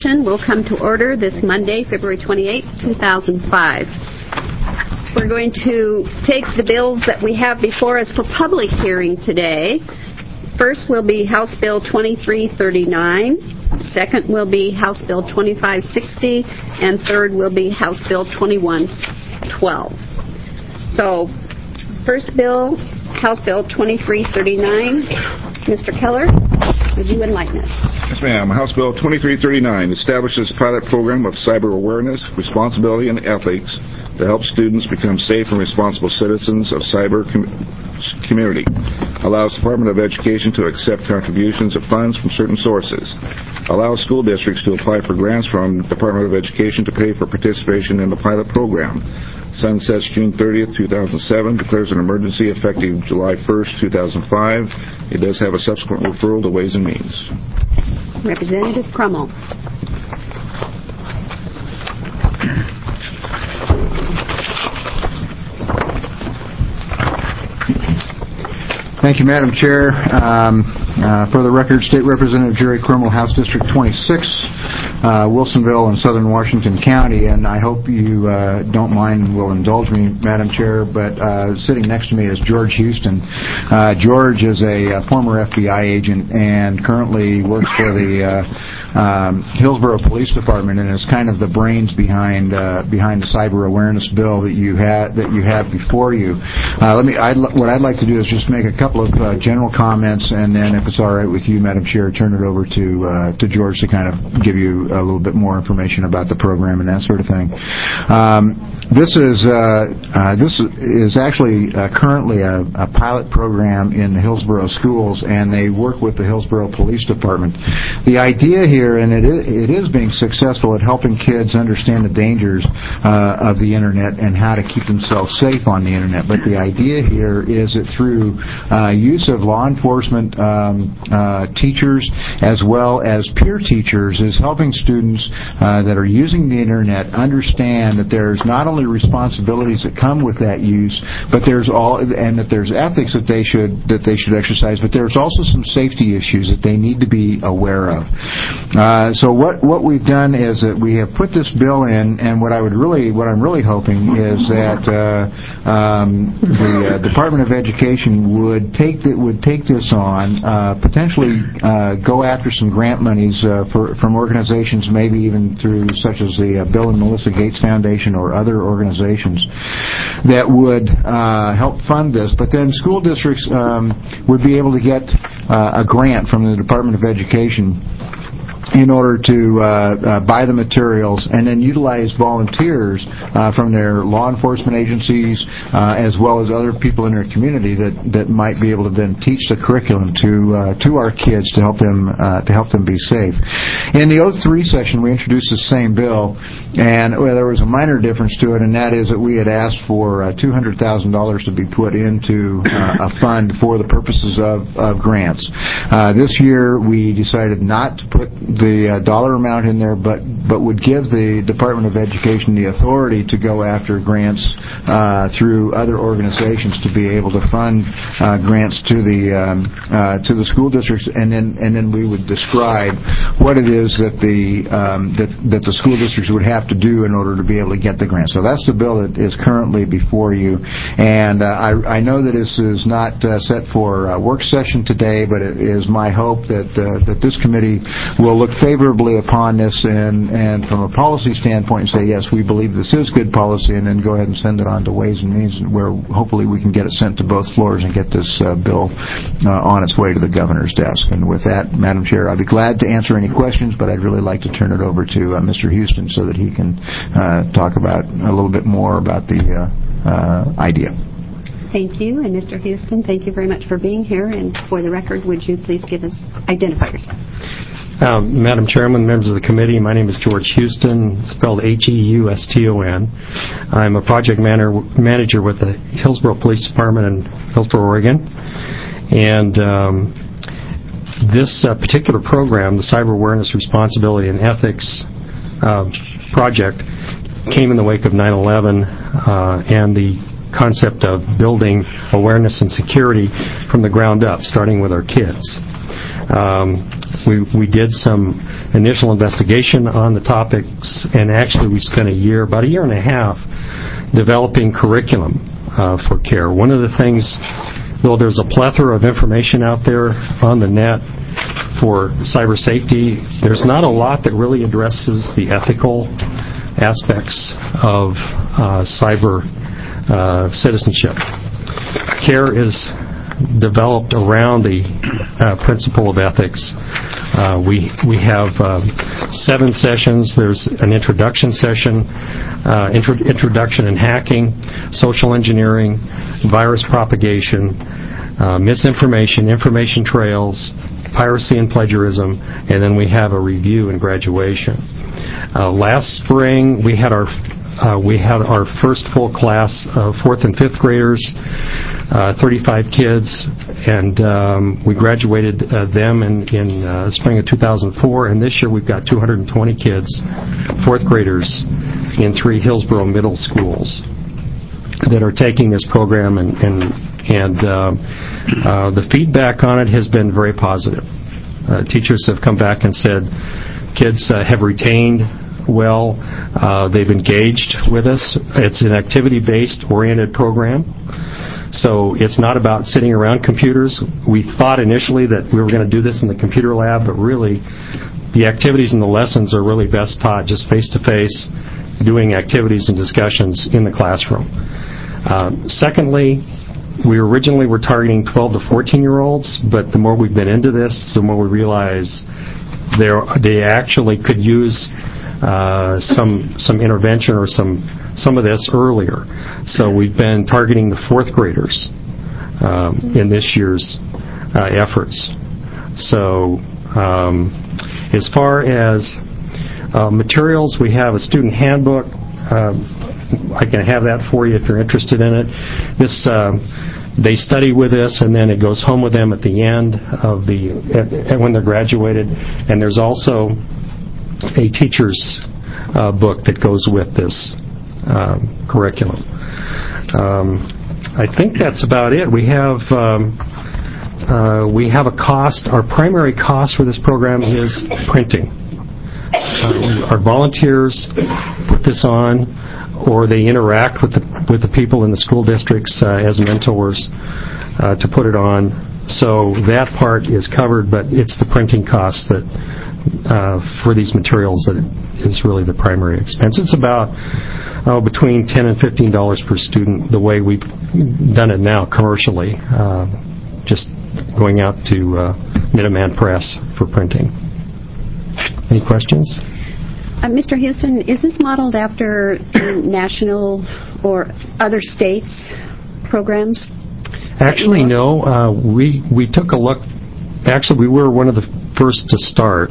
Will come to order this Monday, February 28, 2005. We're going to take the bills that we have before us for public hearing today. First will be House Bill 2339. Second will be House Bill 2560. And third will be House Bill 2112. So, first bill, House Bill 2339. Mr. Keller, would you enlighten us? Yes, ma'am. House Bill 2339 establishes a pilot program of cyber awareness, responsibility, and ethics to help students become safe and responsible citizens of cyber community. Allows the Department of Education to accept contributions of funds from certain sources. Allows school districts to apply for grants from the Department of Education to pay for participation in the pilot program. Sunsets June 30th, 2007. Declares an emergency effective July 1st, 2005. It does have a subsequent referral to Ways and Means. Representative Crummell. Thank you, Madam Chair. For the record, State Representative Jerry Crummell, House District 26, Wilsonville in southern Washington County, and I hope you don't mind and will indulge me, Madam Chair, but sitting next to me is George Houston. George is a former FBI agent and currently works for the Hillsborough Police Department and is kind of the brains behind the cyber awareness bill that you have before you. What I'd like to do is just make a couple of general comments, and then if it's all right with you, Madam Chair, turn it over to George to kind of give you a little bit more information about the program and that sort of thing. This is actually currently a pilot program in the Hillsborough schools, and they work with the Hillsborough Police Department. The idea here, and it is being successful at helping kids understand the dangers of the Internet and how to keep themselves safe on the Internet. But the idea here is that through use of law enforcement teachers as well as peer teachers is helping students that are using the Internet understand that there's not only responsibilities that come with that use, but there's ethics that they should exercise, but there's also some safety issues that they need to be aware of. So what we've done is that we have put this bill in, and what I'm really hoping is that the Department of Education would take this on, potentially go after some grant monies from organizations, maybe even through such as the Bill and Melissa Gates Foundation or other organizations that would help fund this. But then school districts would be able to get a grant from the Department of Education in order to buy the materials and then utilize volunteers from their law enforcement agencies as well as other people in their community that might be able to then teach the curriculum to our kids to help them be safe. In the 03 session, we introduced the same bill, and there was a minor difference to it, and that is that we had asked for $200,000 to be put into a fund for the purposes of grants. This year, we decided not to put the dollar amount in there, but would give the Department of Education the authority to go after grants through other organizations to be able to fund grants to the school districts, and then we would describe what it is that the school districts would have to do in order to be able to get the grant. So that's the bill that is currently before you, and I know that this is not set for a work session today, but it is my hope that this committee will look favorably upon this and from a policy standpoint say, yes, we believe this is good policy, and then go ahead and send it on to Ways and Means, where hopefully we can get it sent to both floors and get this bill on its way to the governor's desk. And with that, Madam Chair, I'd be glad to answer any questions, but I'd really like to turn it over to Mr. Houston so that he can talk about a little bit more about the idea. Thank you. And Mr. Houston, thank you very much for being here. And for the record, would you please identify yourself? Madam Chairman, members of the committee, my name is George Houston, spelled Heuston. I'm a project manager with the Hillsborough Police Department in Hillsborough, Oregon. And this particular program, the Cyber Awareness, Responsibility, and Ethics project, came in the wake of 9/11 and the concept of building awareness and security from the ground up, starting with our kids. We did some initial investigation on the topics, and actually we spent about a year and a half, developing curriculum for CARE. One of the things, though there's a plethora of information out there on the net for cyber safety, there's not a lot that really addresses the ethical aspects of cyber citizenship. CARE is developed around the principle of ethics. We have 7 sessions. There's an introduction session, introduction in hacking, social engineering, virus propagation, misinformation, information trails, piracy and plagiarism, and then we have a review and graduation. Last spring, we had our first full class of 4th and 5th graders, 35 kids, and we graduated them in spring of 2004, and this year we've got 220 kids, 4th graders, in 3 Hillsboro middle schools that are taking this program, and the feedback on it has been very positive. Teachers have come back and said kids have retained well. They've engaged with us. It's an activity-based oriented program. So it's not about sitting around computers. We thought initially that we were going to do this in the computer lab, but really the activities and the lessons are really best taught just face-to-face, doing activities and discussions in the classroom. Secondly, we originally were targeting 12 to 14-year-olds, but the more we've been into this, the more we realize they actually could use some intervention or some of this earlier. So we've been targeting the 4th graders in this year's efforts. So as far as materials, we have a student handbook. I can have that for you if you're interested in it. They study with us, and then it goes home with them at the end of when they're graduated. And there's also a teacher's book that goes with this curriculum. I think that's about it. We have a cost. Our primary cost for this program is printing. Our volunteers put this on, or they interact with the people in the school districts as mentors to put it on. So that part is covered, but it's the printing costs that for these materials that is really the primary expense. It's about between $10 and $15 per student, the way we've done it now commercially, just going out to Minuteman Press for printing. Any questions? Mr. Houston, is this modeled after national or other states' programs? Actually, no. We took a look. Actually, we were one of the first to start,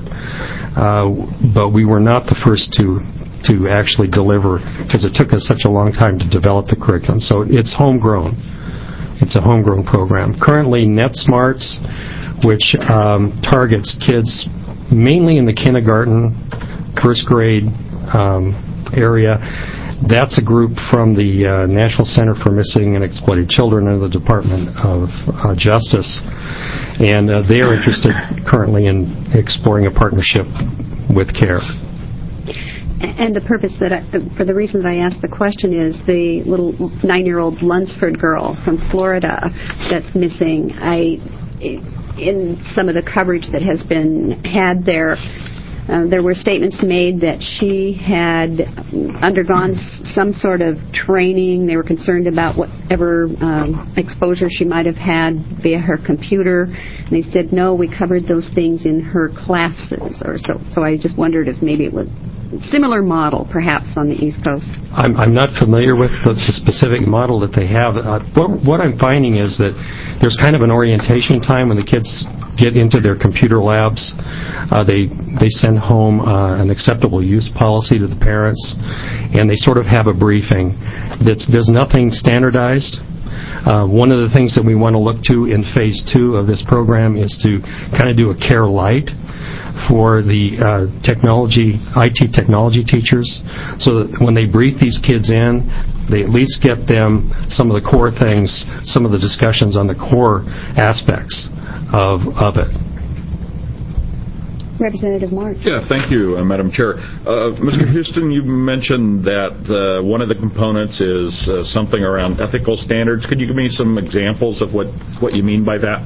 but we were not the first to actually deliver, because it took us such a long time to develop the curriculum. So it's homegrown. It's a homegrown program. Currently, NetSmarts, which targets kids mainly in the kindergarten, first grade area. That's a group from the National Center for Missing and Exploited Children under the Department of Justice, and they are interested currently in exploring a partnership with CARE. And the purpose for the reason that I asked the question is the little 9-year-old Lunsford girl from Florida that's missing. In some of the coverage that has been had there were statements made that she had undergone some sort of training. They were concerned about whatever exposure she might have had via her computer. And they said, no, we covered those things in her classes. Or so I just wondered if maybe it was a similar model, perhaps, on the East Coast. I'm not familiar with the specific model that they have. What I'm finding is that there's kind of an orientation time when the kids get into their computer labs. They send home an acceptable use policy to the parents, and they sort of have a briefing. There's nothing standardized. One of the things that we want to look to in Phase 2 of this program is to kind of do a CARE Lite for the IT technology teachers, so that when they brief these kids in, they at least get them some of the core things, some of the discussions on the core aspects of it. Representative March. Yeah, thank you, Madam Chair. Mr. Houston, you mentioned that one of the components is something around ethical standards. Could you give me some examples of what you mean by that?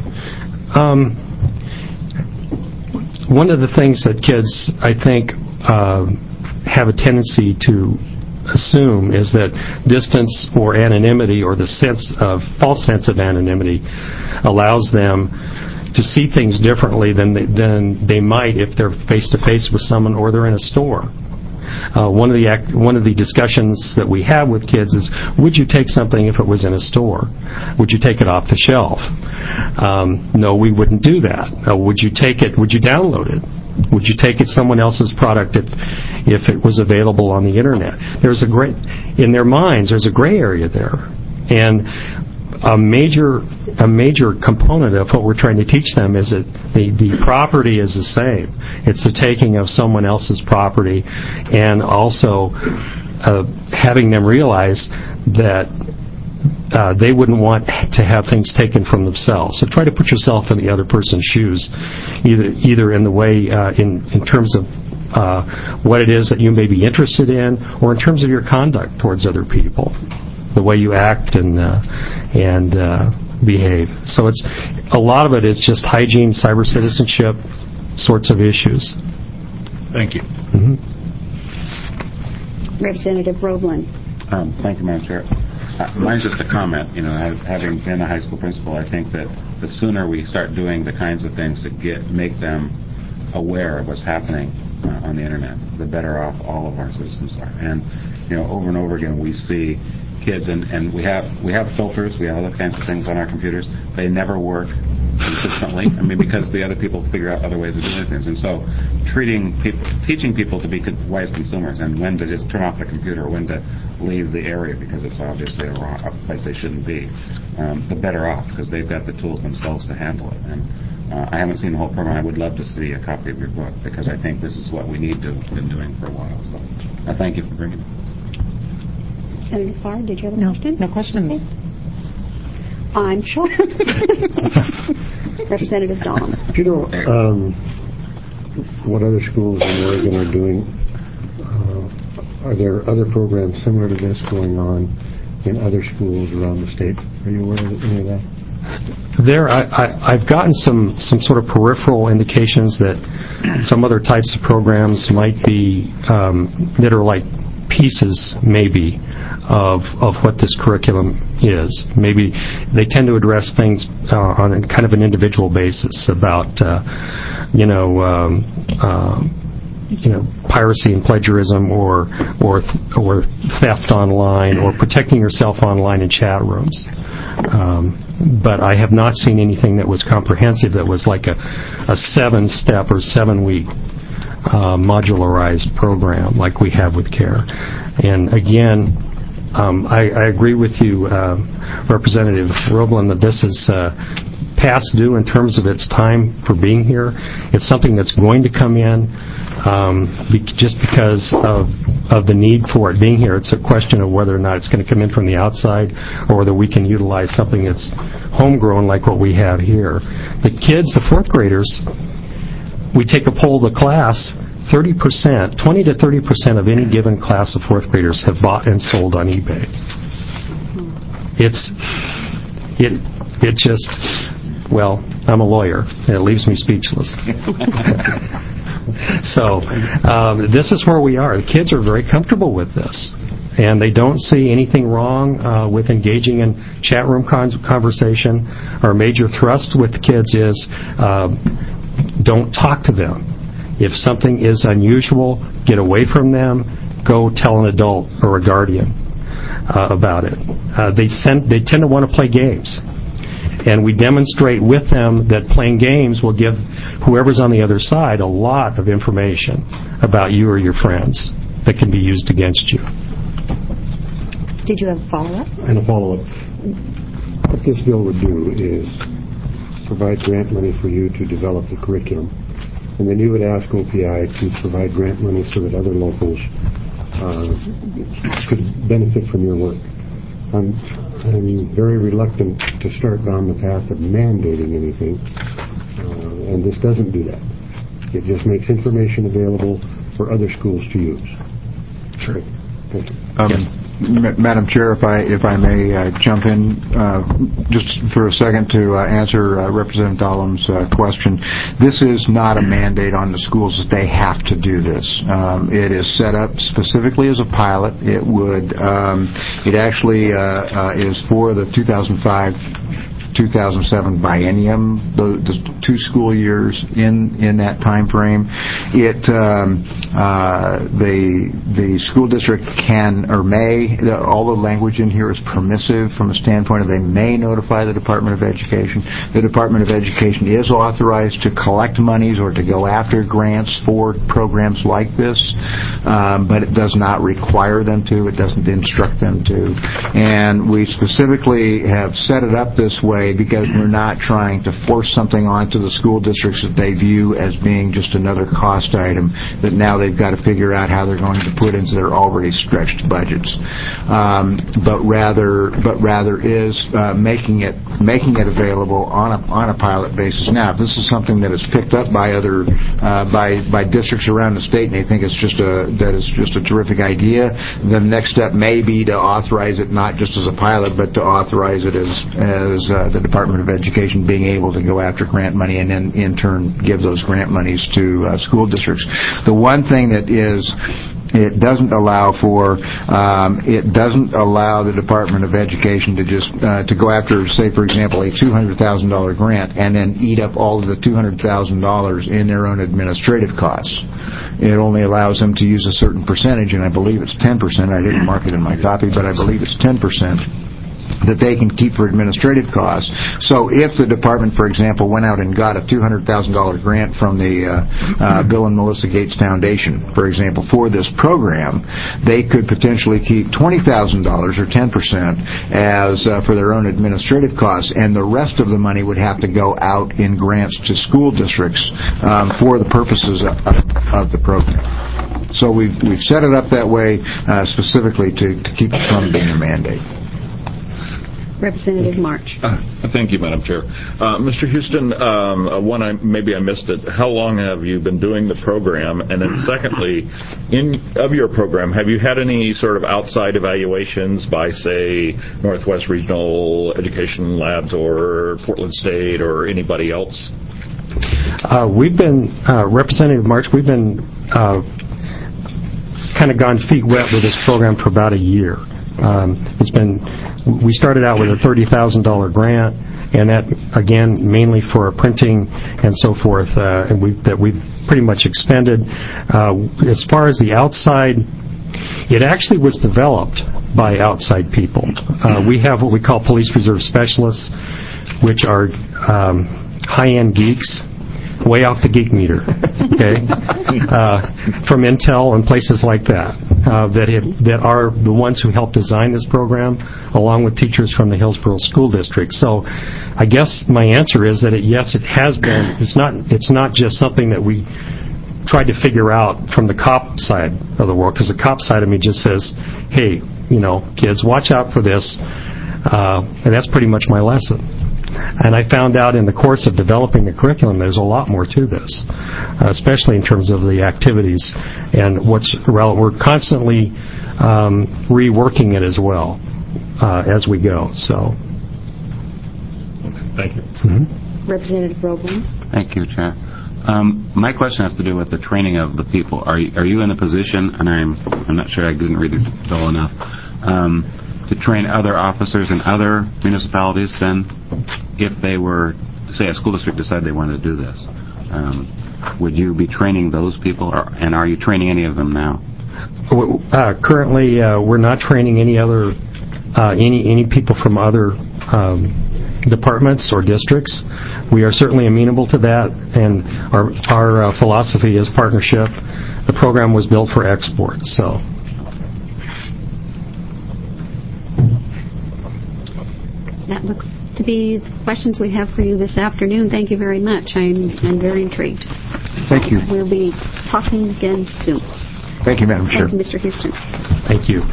One of the things that kids, I think, have a tendency to assume is that distance or anonymity, or the false sense of anonymity, allows them to see things differently than they might if they're face-to-face with someone or they're in a store. One of the discussions that we have with kids is, would you take something if it was in a store? Would you take it off the shelf? No, we wouldn't do that. Would you take it? Would you download it? Would you take it someone else's product if it was available on the internet? In their minds, there's a gray area there, and a major component of what we're trying to teach them is that the property is the same. It's the taking of someone else's property, and also having them realize that they wouldn't want to have things taken from themselves. So try to put yourself in the other person's shoes, either in the way, in terms of what it is that you may be interested in, or in terms of your conduct towards other people, the way you act and behave. So a lot of it is just hygiene, cyber citizenship sorts of issues. Thank you. Mm-hmm. Representative Roeblen. Thank you, Madam Chair. Mine's just a comment. Having been a high school principal, I think that the sooner we start doing the kinds of things that make them aware of what's happening on the internet, the better off all of our citizens are. And over and over again, we see kids, and we have filters, we have other kinds of things on our computers. They never work consistently. Because the other people figure out other ways of doing things. And so, teaching people to be wise consumers, and when to just turn off the computer, when to leave the area because it's obviously a place they shouldn't be, the better off, because they've got the tools themselves to handle it. And I haven't seen the whole program. I would love to see a copy of your book, because I think this is what we need to have been doing for a while. So I thank you for bringing it. Senator Farr, did you have a question? No questions. Okay. I'm sure. Representative Dahm. Do you know what other schools in Oregon are doing? Are there other programs similar to this going on in other schools around the state? Are you aware of any of that? I've gotten some sort of peripheral indications that some other types of programs might be that are like pieces, maybe, of what this curriculum is. Maybe they tend to address things on a kind of an individual basis about piracy and plagiarism, or theft online, or protecting yourself online in chat rooms. But I have not seen anything that was comprehensive, that was like a 7-step or 7-week modularized program like we have with CARE. And again, I agree with you, Representative Roeblen, that this is past due in terms of its time for being here. It's something that's going to come in just because of the need for it being here. It's a question of whether or not it's going to come in from the outside, or whether we can utilize something that's homegrown like what we have here. The kids, the 4th graders, we take a poll of the class, 20 to 30% of any given class of 4th graders have bought and sold on eBay. It just, well, I'm a lawyer, and it leaves me speechless. So, this is where we are. The kids are very comfortable with this, and they don't see anything wrong with engaging in chat room conversation. Our major thrust with the kids is don't talk to them. If something is unusual, get away from them. Go tell an adult or a guardian about it. They tend to want to play games. And we demonstrate with them that playing games will give whoever's on the other side a lot of information about you or your friends that can be used against you. Did you have a follow-up? And a follow-up. What this bill would do is provide grant money for you to develop the curriculum. And then you would ask OPI to provide grant money so that other locals could benefit from your work. I'm very reluctant to start down the path of mandating anything, and this doesn't do that. It just makes information available for other schools to use. Sure. Thank you. Madam Chair, if I may jump in just for a second to answer Representative Dahlum's question. This is not a mandate on the schools that they have to do this. It is set up specifically as a pilot. It actually is for the 2005-2007 biennium, the 2 school years in that time frame. The school district can or may, all the language in here is permissive from a standpoint of they may notify the Department of Education. The Department of Education is authorized to collect monies or to go after grants for programs like this, but it does not require them to. It doesn't instruct them to. And we specifically have set it up this way because we're not trying to force something onto the school districts that they view as being just another cost item that now they've got to figure out how they're going to put into their already stretched budgets. But rather is making it available on a pilot basis. Now, if this is something that is picked up by other by districts around the state and they think it's just a terrific idea, then the next step may be to authorize it not just as a pilot, but to authorize it as the Department of Education being able to go after grant money and then in turn give those grant monies to school districts. The one thing that it doesn't allow the Department of Education to just to go after, say, for example, a $200,000 grant and then eat up all of the $200,000 in their own administrative costs. It only allows them to use a certain percentage, and I believe it's 10%. I didn't mark it in my copy, but I believe it's 10%. That they can keep for administrative costs. So if the department, for example, went out and got a $200,000 grant from the Bill and Melissa Gates Foundation, for example, for this program, they could potentially keep $20,000 or 10% as for their own administrative costs, and the rest of the money would have to go out in grants to school districts for the purposes of the program. So we've set it up that way specifically to keep it from being a mandate. Representative March. Thank you, Madam Chair. Mr. Houston, maybe I missed it. How long have you been doing the program? And then secondly, of your program, have you had any sort of outside evaluations by, say, Northwest Regional Education Labs or Portland State or anybody else? We've been, Representative March, we've been kind of gone feet wet with this program for about a year. We started out with a $30,000 grant, and that, again, mainly for printing and so forth, that we've pretty much expended. As far as the outside, it actually was developed by outside people. We have what we call police reserve specialists, which are high-end geeks, way off the geek meter, okay, from Intel and places like that, that are the ones who helped design this program, along with teachers from the Hillsborough School District. So, I guess my answer is that yes, it has been. It's not just something that we tried to figure out from the cop side of the world, because the cop side of me just says, hey, kids, watch out for this, and that's pretty much my lesson. And I found out in the course of developing the curriculum there's a lot more to this, especially in terms of the activities and what's relevant. We're constantly reworking it as well as we go. So, thank you. Mm-hmm. Representative Roblin. Thank you, Chair. My question has to do with the training of the people. Are you in a position, and I'm not sure I didn't read it well enough, to train other officers in other municipalities then, if they were, say, a school district decided they wanted to do this? Would you be training those people, and are you training any of them now? Currently, we're not training any other any people from other departments or districts. We are certainly amenable to that, and our philosophy is partnership. The program was built for export, so. That looks to be the questions we have for you this afternoon. Thank you very much. I'm very intrigued. Thank you. We'll be talking again soon. Thank you, Madam Chair. Thank you, Mr. Houston. Thank you.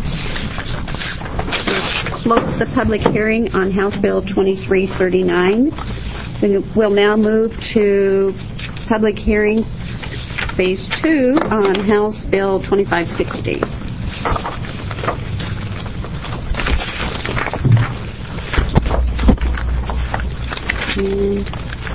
Close the public hearing on House Bill 2339. We'll now move to public hearing Phase 2 on House Bill 2560. And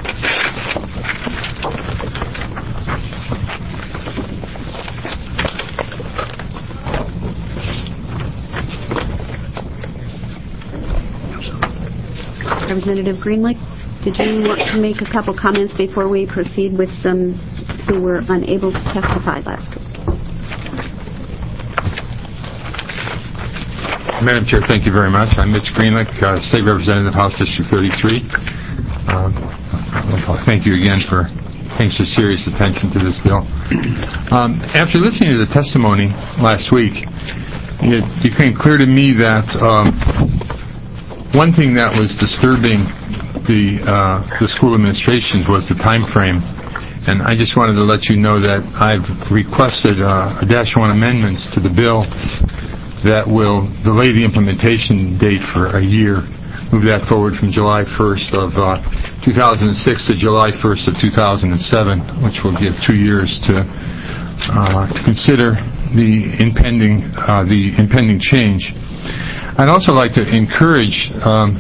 Representative Greenlick, did you want to make a couple comments before we proceed with some who were unable to testify last week? Madam Chair, thank you very much. I'm Mitch Greenlick, State Representative, House District 33. Thank you again for paying so serious attention to this bill. After listening to the testimony last week, it became clear to me that one thing that was disturbing the school administrations was the time frame, and I just wanted to let you know that I've requested -1 amendments to the bill that will delay the implementation date for a year, move that forward from July 1st of 2006 to July 1st of 2007, which will give 2 years to consider the impending change. I'd also like to encourage,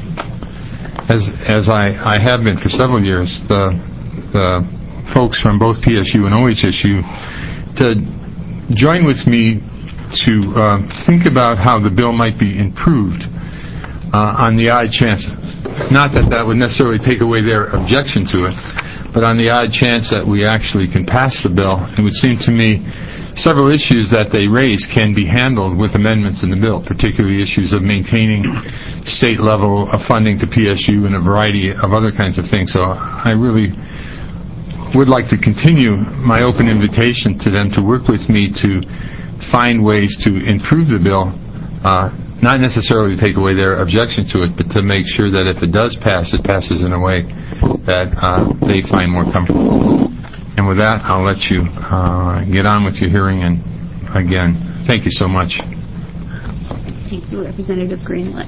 as I have been for several years, the folks from both PSU and OHSU to join with me to think about how the bill might be improved on the odd chance. Not that that would necessarily take away their objection to it, but on the odd chance that we actually can pass the bill, it would seem to me several issues that they raise can be handled with amendments in the bill, particularly issues of maintaining state level of funding to PSU and a variety of other kinds of things. So I really would like to continue my open invitation to them to work with me to find ways to improve the bill, not necessarily to take away their objection to it, but to make sure that if it does pass, it passes in a way that they find more comfortable. And with that, I'll let you get on with your hearing, and again, thank you so much. Thank you, Representative Greenlick.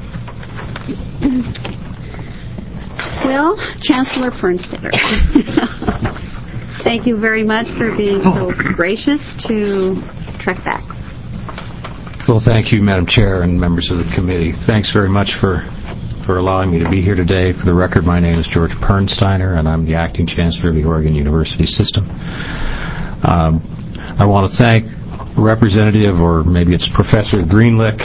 Well, Chancellor Fernstetter, thank you very much for being so gracious to trek back. Well, thank you, Madam Chair and members of the committee. Thanks very much for allowing me to be here today. For the record, my name is George Pernsteiner, and I'm the Acting Chancellor of the Oregon University System. I want to thank Representative, or maybe it's Professor Greenlick,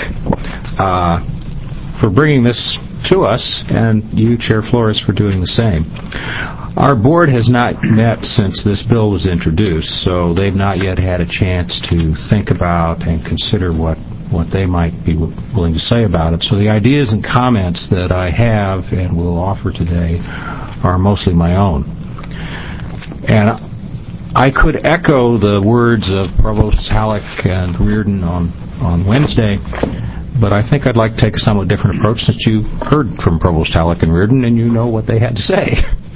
for bringing this to us, and you, Chair Flores, for doing the same. Our board has not met since this bill was introduced, so they've not yet had a chance to think about and consider what they might be willing to say about it. So the ideas and comments that I have and will offer today are mostly my own. And I could echo the words of Provosts Halleck and Reardon on Wednesday, but I think I'd like to take a somewhat different approach since you heard from Provost Halleck and Reardon and you know what they had to say.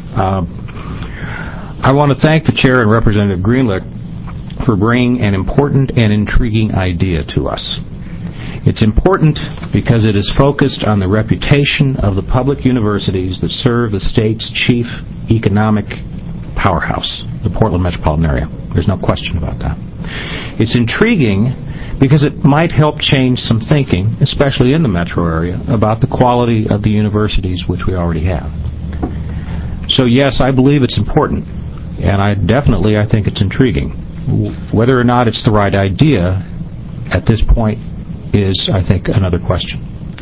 I want to thank the Chair and Representative Greenlick for bringing an important and intriguing idea to us. It's important because it is focused on the reputation of the public universities that serve the state's chief economic powerhouse, the Portland metropolitan area. There's no question about that. It's intriguing because it might help change some thinking, especially in the metro area, about the quality of the universities which we already have. So yes, I believe it's important, and I think it's intriguing. Whether or not it's the right idea at this point is, I think, another question.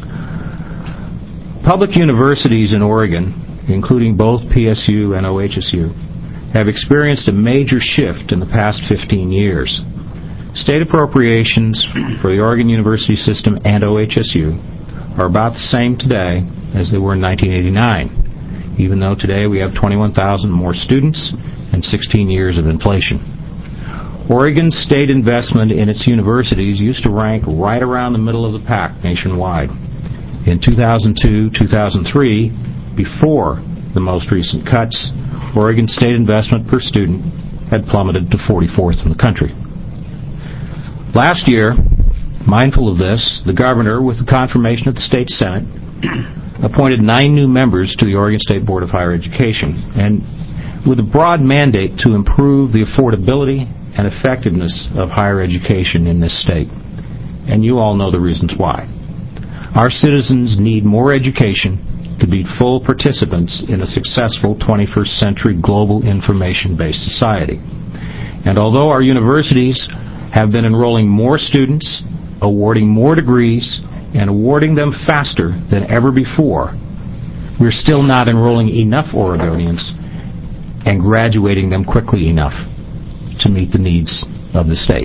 Public universities in Oregon, including both PSU and OHSU, have experienced a major shift in the past 15 years. State appropriations for the Oregon University System and OHSU are about the same today as they were in 1989, even though today we have 21,000 more students and 16 years of inflation. Oregon's state investment in its universities used to rank right around the middle of the pack nationwide. In 2002-2003, before the most recent cuts, Oregon's state investment per student had plummeted to 44th in the country. Last year, mindful of this, the governor, with the confirmation of the state Senate, appointed 9 new members to the Oregon State Board of Higher Education. And with a broad mandate to improve the affordability and effectiveness of higher education in this state. And you all know the reasons why. Our citizens need more education to be full participants in a successful 21st century global information-based society. And although our universities have been enrolling more students, awarding more degrees, and awarding them faster than ever before, we're still not enrolling enough Oregonians and graduating them quickly enough to meet the needs of the state.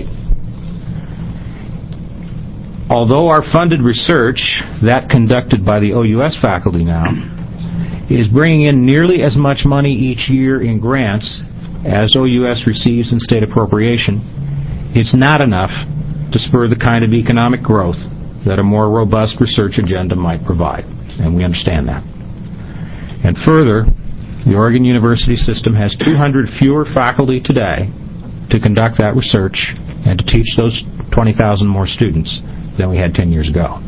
Although our funded research, that conducted by the OUS faculty now, is bringing in nearly as much money each year in grants as OUS receives in state appropriation, it's not enough to spur the kind of economic growth that a more robust research agenda might provide, and we understand that. And further, the Oregon University system has 200 fewer faculty today to conduct that research and to teach those 20,000 more students than we had 10 years ago.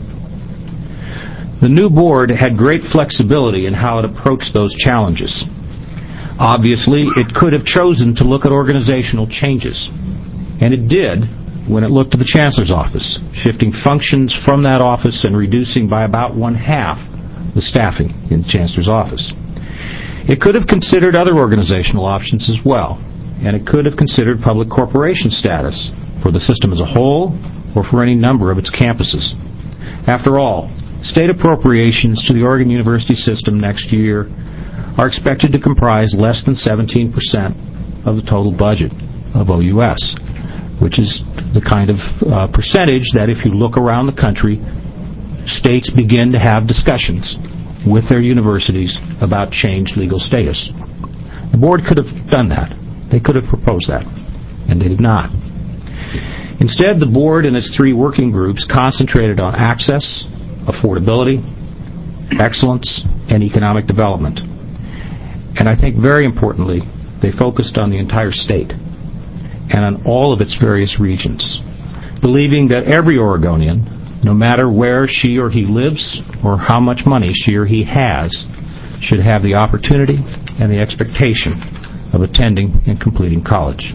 The new board had great flexibility in how it approached those challenges. Obviously, it could have chosen to look at organizational changes, and it did when it looked to the Chancellor's office, shifting functions from that office and reducing by about one-half the staffing in the Chancellor's office. It could have considered other organizational options as well, and it could have considered public corporation status for the system as a whole or for any number of its campuses. After all, state appropriations to the Oregon University system next year are expected to comprise less than 17% of the total budget of OUS, which is the kind of percentage that if you look around the country, states begin to have discussions with their universities about changed legal status. The board could have done that. They could have proposed that, and they did not. Instead, the board and its 3 working groups concentrated on access, affordability, excellence, and economic development. And I think very importantly, they focused on the entire state and on all of its various regions, believing that every Oregonian, no matter where she or he lives or how much money she or he has, should have the opportunity and the expectation of attending and completing college.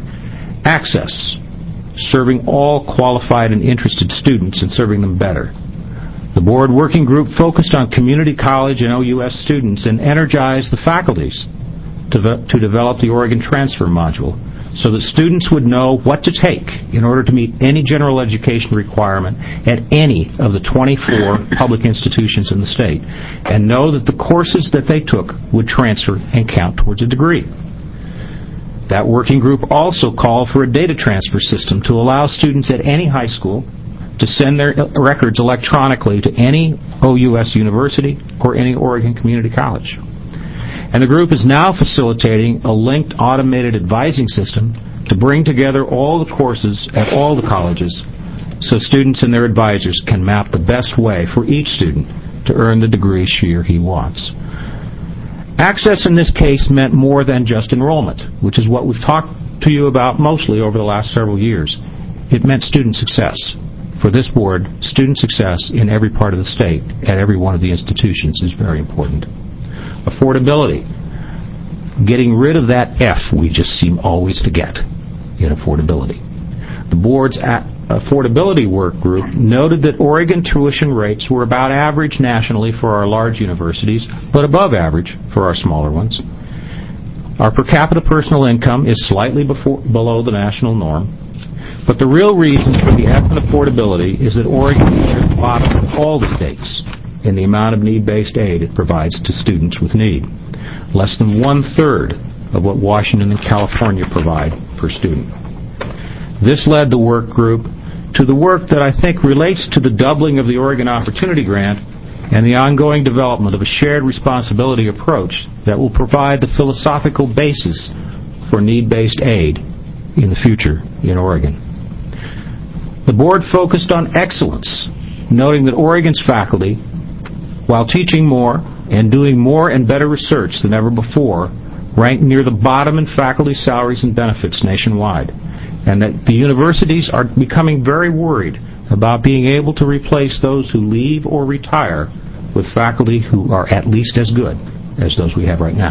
Access, serving all qualified and interested students and serving them better. The board working group focused on community college and OUS students and energized the faculties to develop the Oregon Transfer Module so that students would know what to take in order to meet any general education requirement at any of the 24 public institutions in the state, and know that the courses that they took would transfer and count towards a degree. That working group also called for a data transfer system to allow students at any high school to send their records electronically to any OUS university or any Oregon community college. And the group is now facilitating a linked automated advising system to bring together all the courses at all the colleges so students and their advisors can map the best way for each student to earn the degree she or he wants. Access in this case meant more than just enrollment, which is what we've talked to you about mostly over the last several years. It meant student success. For this board, student success in every part of the state at every one of the institutions is very important. Affordability. Getting rid of that F we just seem always to get in affordability. The board's affordability work group noted that Oregon tuition rates were about average nationally for our large universities, but above average for our smaller ones. Our per capita personal income is slightly below the national norm, but the real reason for the F in affordability is that Oregon is near the bottom of all the states in the amount of need-based aid it provides to students with need. Less than 1/3 of what Washington and California provide per student. This led the work group to the work that I think relates to the doubling of the Oregon Opportunity Grant and the ongoing development of a shared responsibility approach that will provide the philosophical basis for need-based aid in the future in Oregon. The board focused on excellence, noting that Oregon's faculty, while teaching more and doing more and better research than ever before, ranked near the bottom in faculty salaries and benefits nationwide, and that the universities are becoming very worried about being able to replace those who leave or retire with faculty who are at least as good as those we have right now.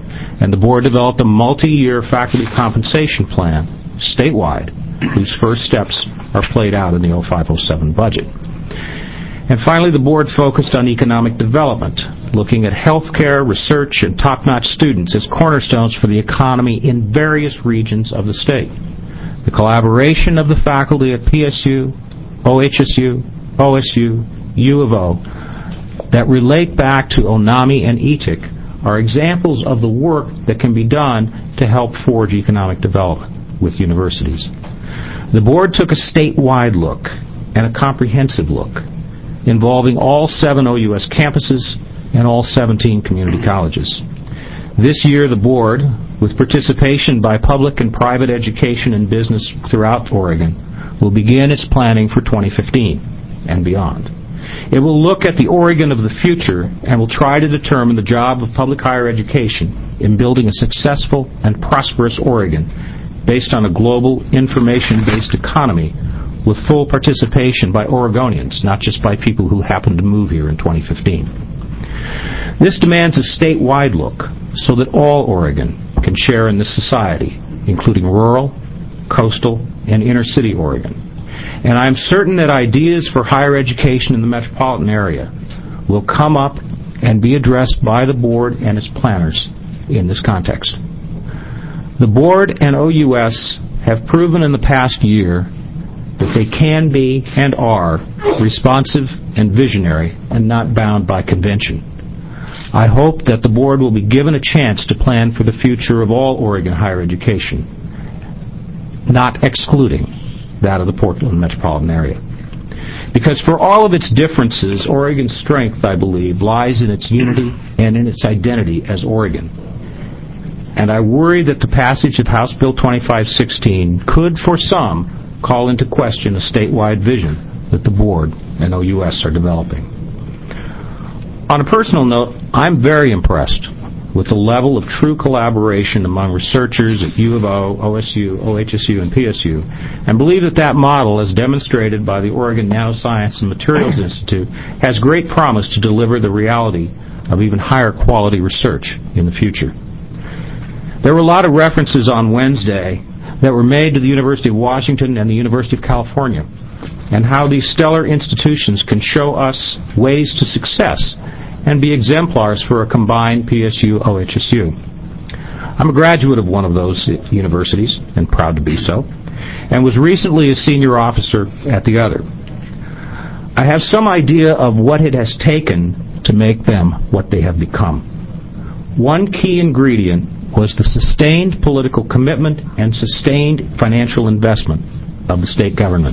and the board developed a multi-year faculty compensation plan statewide, whose first steps are played out in the 05-07 budget. And finally, the board focused on economic development, looking at healthcare, research, and top-notch students as cornerstones for the economy in various regions of the state. The collaboration of the faculty at PSU, OHSU, OSU, U of O, that relate back to ONAMI and ETIC are examples of the work that can be done to help forge economic development with universities. The board took a statewide look and a comprehensive look involving all 7 OUS campuses and all 17 community colleges. This year, the board, with participation by public and private education and business throughout Oregon, will begin its planning for 2015 and beyond. It will look at the Oregon of the future and will try to determine the job of public higher education in building a successful and prosperous Oregon based on a global information-based economy with full participation by Oregonians, not just by people who happen to move here in 2015. This demands a statewide look so that all Oregon can share in this society, including rural, coastal, and inner-city Oregon. And I'm certain that ideas for higher education in the metropolitan area will come up and be addressed by the board and its planners in this context. The board and OUS have proven in the past year that they can be and are responsive and visionary and not bound by convention. I hope that the board will be given a chance to plan for the future of all Oregon higher education, not excluding that of the Portland metropolitan area. Because for all of its differences, Oregon's strength, I believe, lies in its unity and in its identity as Oregon. And I worry that the passage of House Bill 2516 could, for some, call into question a statewide vision that the board and OUS are developing. On a personal note, I'm very impressed with the level of true collaboration among researchers at U of O, OSU, OHSU, and PSU, and believe that that model, as demonstrated by the Oregon Nanoscience and Materials Institute, has great promise to deliver the reality of even higher quality research in the future. There were a lot of references on Wednesday that were made to the University of Washington and the University of California, and how these stellar institutions can show us ways to success and be exemplars for a combined PSU-OHSU. I'm a graduate of one of those universities, and proud to be so, and was recently a senior officer at the other. I have some idea of what it has taken to make them what they have become. One key ingredient was the sustained political commitment and sustained financial investment of the state government.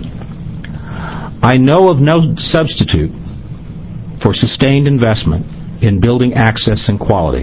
I know of no substitute for sustained investment in building access and quality.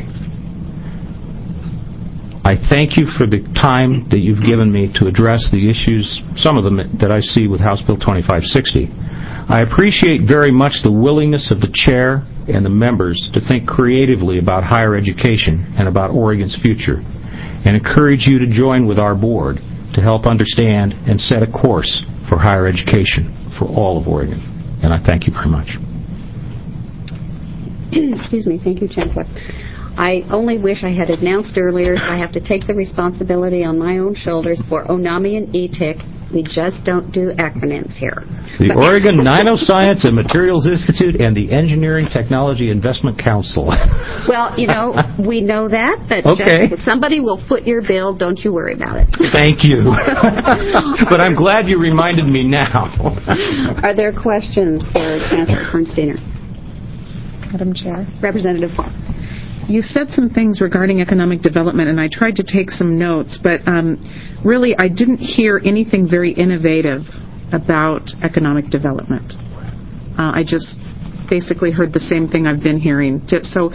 I thank you for the time that you've given me to address the issues, some of them that I see with House Bill 2560. I appreciate very much the willingness of the chair and the members to think creatively about higher education and about Oregon's future, and encourage you to join with our board to help understand and set a course for higher education for all of Oregon. And I thank you very much. Excuse me. Thank you, Chancellor. I only wish I had announced earlier I have to take the responsibility on my own shoulders for ONAMI and ETIC. We just don't do acronyms here. The Oregon Nanoscience and Materials Institute and the Engineering Technology Investment Council. Well, you know, we know that, but okay. Somebody will foot your bill. Don't you worry about it. Thank you. But I'm glad you reminded me now. Are there questions for Chancellor Bernsteiner? Madam Chair. Representative Farr. You said some things regarding economic development, and I tried to take some notes, but really I didn't hear anything very innovative about economic development. I just basically heard the same thing I've been hearing. So,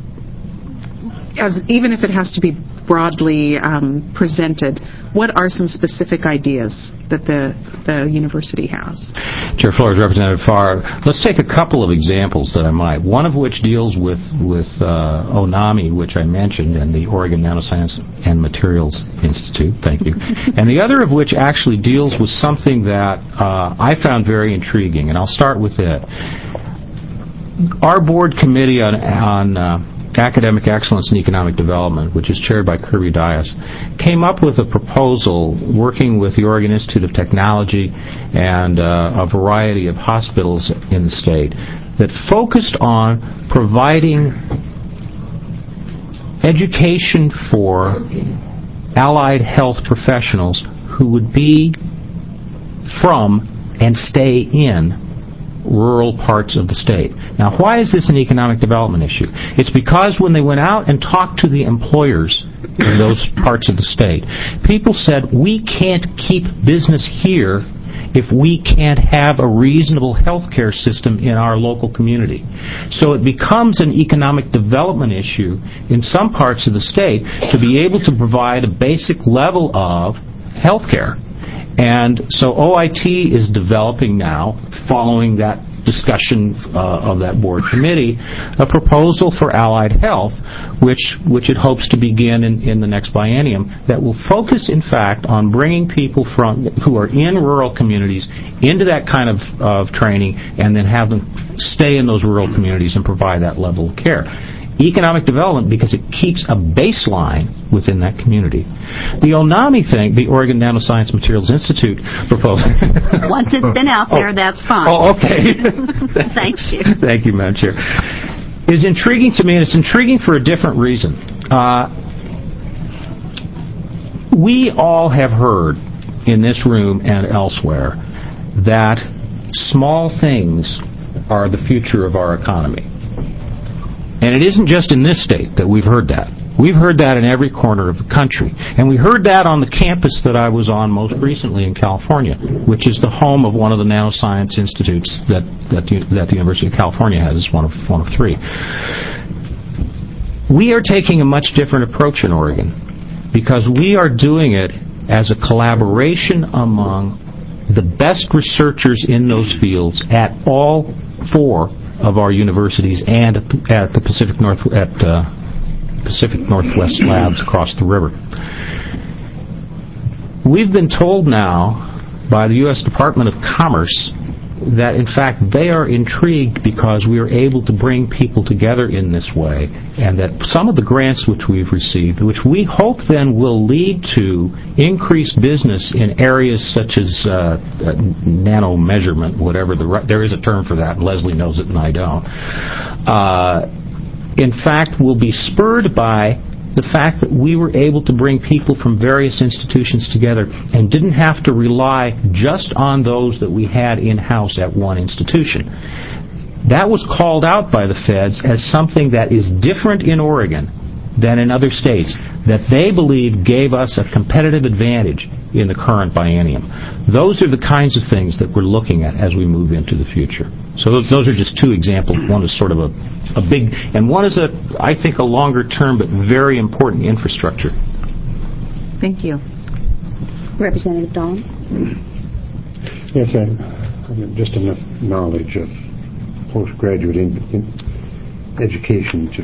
even if it has to be broadly presented, what are some specific ideas that the university has? Chair Flores, Representative Farr, let's take a couple of examples that I might. One of which deals with ONAMI, which I mentioned, and the Oregon Nanoscience and Materials Institute. Thank you. And the other of which actually deals with something that I found very intriguing, and I'll start with it. Our board committee on Academic Excellence in Economic Development, which is chaired by Kirby Dias, came up with a proposal working with the Oregon Institute of Technology and a variety of hospitals in the state that focused on providing education for allied health professionals who would be from and stay in rural parts of the state. Now, why is this an economic development issue? It's because when they went out and talked to the employers in those parts of the state, people said, we can't keep business here if we can't have a reasonable health care system in our local community. So it becomes an economic development issue in some parts of the state to be able to provide a basic level of health care. And so OIT is developing now, following that discussion of that board committee, a proposal for allied health, which it hopes to begin in the next biennium, that will focus, in fact, on bringing people who are in rural communities into that kind of training, and then have them stay in those rural communities and provide that level of care. Economic development, because it keeps a baseline within that community. The ONAMI thing, the Oregon Nanoscience Materials Institute proposal. Once it's been out there, that's fine. Oh, okay. Thank you. Thank you, Madam Chair. Is intriguing to me, and it's intriguing for a different reason. We all have heard in this room and elsewhere that small things are the future of our economy. And it isn't just in this state that we've heard that. We've heard that in every corner of the country. And we heard that on the campus that I was on most recently in California, which is the home of one of the nanoscience institutes that the University of California has. It's one of three. We are taking a much different approach in Oregon because we are doing it as a collaboration among the best researchers in those fields at all four of our universities and at the Pacific Northwest labs across the river. We've been told now by the U.S. Department of Commerce that, in fact, they are intrigued because we are able to bring people together in this way, and that some of the grants which we've received, which we hope then will lead to increased business in areas such as nano measurement, whatever there is a term for that, and Leslie knows it and I don't, in fact will be spurred by the fact that we were able to bring people from various institutions together and didn't have to rely just on those that we had in-house at one institution. That was called out by the feds as something that is different in Oregon than in other states, that they believe gave us a competitive advantage in the current biennium. Those are the kinds of things that we're looking at as we move into the future. So those are just two examples. One is sort of a big, and one is I think a longer term but very important infrastructure. Thank you. Representative Dahl? Yes, I have just enough knowledge of postgraduate education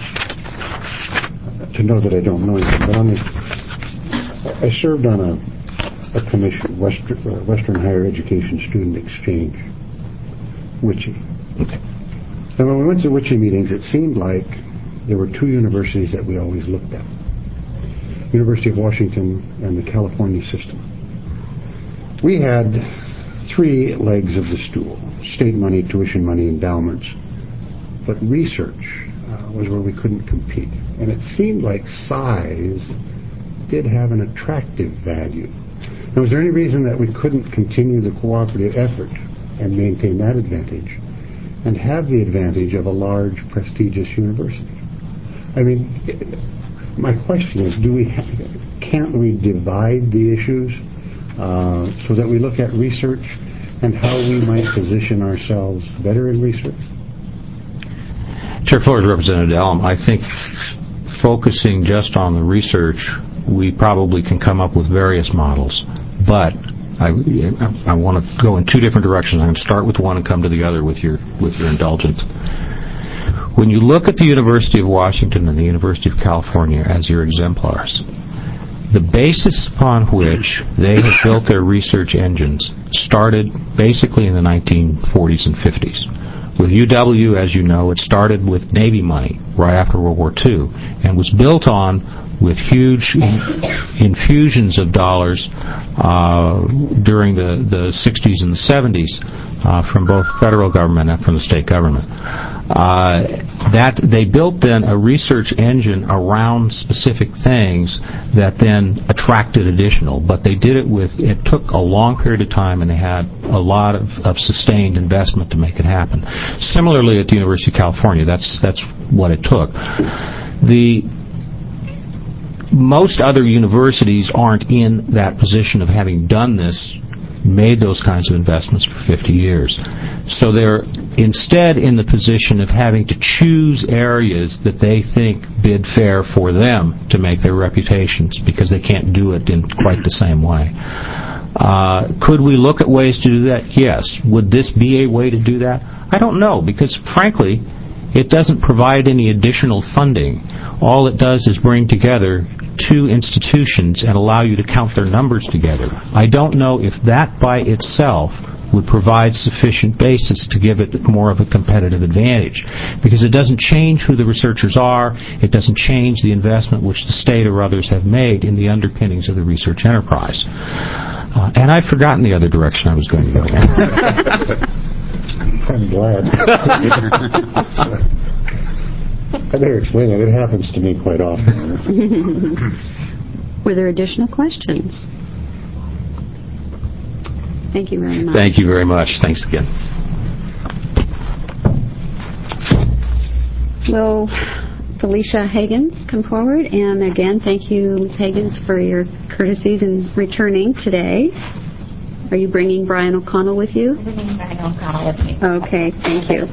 to know that I don't know anything. But I served on a commission, Western Higher Education Student Exchange, WICHE. And when we went to WICHE meetings, it seemed like there were two universities that we always looked at. University of Washington and the California system. We had three legs of the stool: state money, tuition money, endowments. But research was where we couldn't compete. And it seemed like size did have an attractive value. Now, was there any reason that we couldn't continue the cooperative effort and maintain that advantage and have the advantage of a large, prestigious university? I mean, my question is, can't we divide the issues so that we look at research and how we might position ourselves better in research? Chair Flores, Representative Elm, I think focusing just on the research, we probably can come up with various models, but I want to go in two different directions. I'm going to start with one and come to the other with your indulgence. When you look at the University of Washington and the University of California as your exemplars, the basis upon which they have built their research engines started basically in the 1940s and 50s. With UW, as you know, it started with Navy money, right after World War II, and was built on with huge infusions of dollars during the 60s and the 70s from both federal government and from the state government. That they built then a research engine around specific things that then attracted additional, but they did it it took a long period of time, and they had a lot of sustained investment to make it happen. Similarly at the University of California, that's what it took. Most other universities aren't in that position of having done this, made those kinds of investments for 50 years. So they're instead in the position of having to choose areas that they think bid fair for them to make their reputations, because they can't do it in quite the same way. Could we look at ways to do that? Yes. Would this be a way to do that? I don't know, because frankly, it doesn't provide any additional funding. All it does is bring together two institutions and allow you to count their numbers together. I don't know if that by itself would provide sufficient basis to give it more of a competitive advantage, because it doesn't change who the researchers are, it doesn't change the investment which the state or others have made in the underpinnings of the research enterprise. And I've forgotten the other direction I was going to go. I'm glad. I better explain that. It happens to me quite often. Were there additional questions? Thank you very much. Thank you very much. Thanks again. Will Felicia Higgins come forward? And again, thank you, Ms. Higgins, for your courtesies in returning today. Are you bringing Brian O'Connell with you? I'm bringing Brian O'Connell with me. Okay, thank you.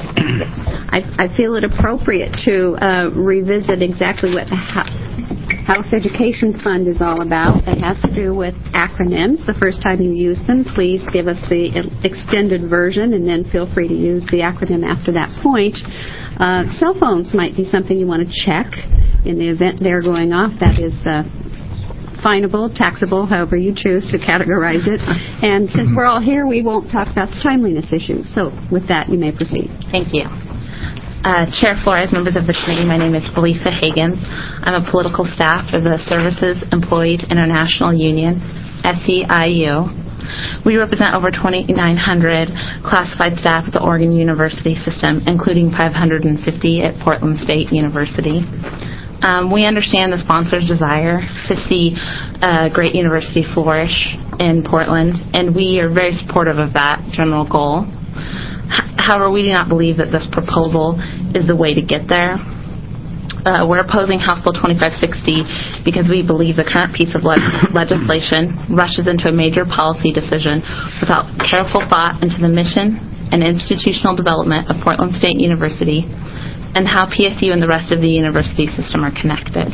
I feel it appropriate to revisit exactly what the House Education Fund is all about. It has to do with acronyms. The first time you use them, please give us the extended version, and then feel free to use the acronym after that point. Cell phones might be something you want to check in the event they're going off. That is finable, taxable, however you choose to categorize it. And since we're all here, we won't talk about the timeliness issue. So with that, you may proceed. Thank you. Chair Flores, members of the committee, my name is Felicia Higgins. I'm a political staff for the Services Employees International Union, SEIU. We represent over 2,900 classified staff at the Oregon University system, including 550 at Portland State University. We understand the sponsor's desire to see a great university flourish in Portland, and we are very supportive of that general goal. However, we do not believe that this proposal is the way to get there. We're opposing House Bill 2560 because we believe the current piece of legislation rushes into a major policy decision without careful thought into the mission and institutional development of Portland State University and how PSU and the rest of the university system are connected.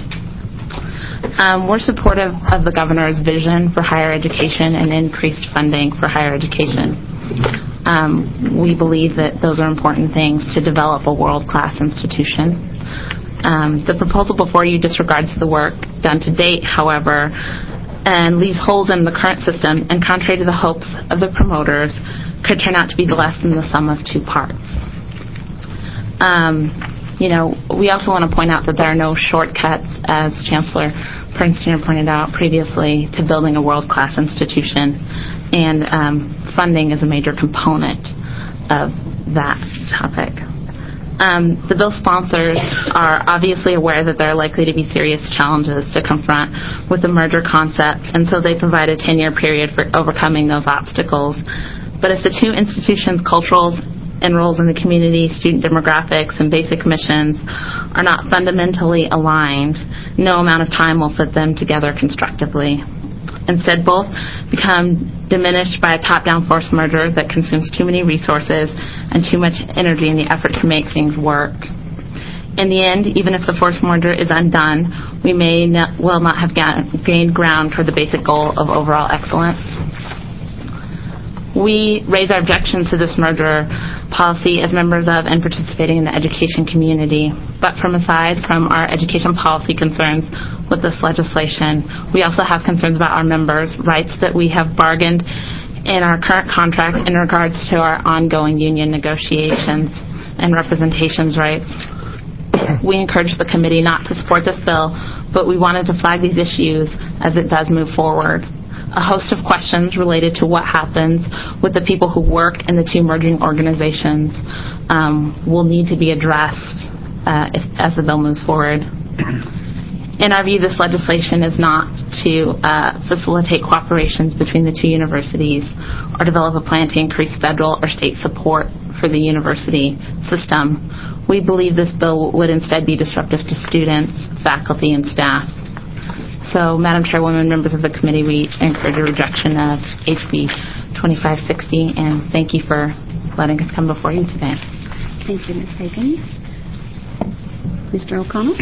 We're supportive of the governor's vision for higher education and increased funding for higher education. We believe that those are important things to develop a world-class institution. The proposal before you disregards the work done to date, however, and leaves holes in the current system, and contrary to the hopes of the promoters, could turn out to be less than the sum of two parts. We also want to point out that there are no shortcuts, as Chancellor Pernstein pointed out previously, to building a world-class institution, and funding is a major component of that topic. The bill sponsors are obviously aware that there are likely to be serious challenges to confront with the merger concept, and so they provide a 10-year period for overcoming those obstacles. But if the two institutions' culturals and roles in the community, student demographics, and basic missions are not fundamentally aligned, no amount of time will fit them together constructively. Instead, both become diminished by a top-down forced merger that consumes too many resources and too much energy in the effort to make things work. In the end, even if the forced merger is undone, we may not have gained ground toward the basic goal of overall excellence. We raise our objections to this merger policy as members of and participating in the education community. But aside from our education policy concerns with this legislation, we also have concerns about our members' rights that we have bargained in our current contract in regards to our ongoing union negotiations and representations rights. we encourage the committee not to support this bill, but we wanted to flag these issues as it does move forward. A host of questions related to what happens with the people who work in the two merging organizations will need to be addressed as the bill moves forward. In our view, this legislation is not to facilitate cooperations between the two universities or develop a plan to increase federal or state support for the university system. We believe this bill would instead be disruptive to students, faculty, and staff. So, Madam Chairwoman, members of the committee, we encourage a rejection of HB 2560, and thank you for letting us come before you today. Thank you, Ms. Higgins. Mr. O'Connell?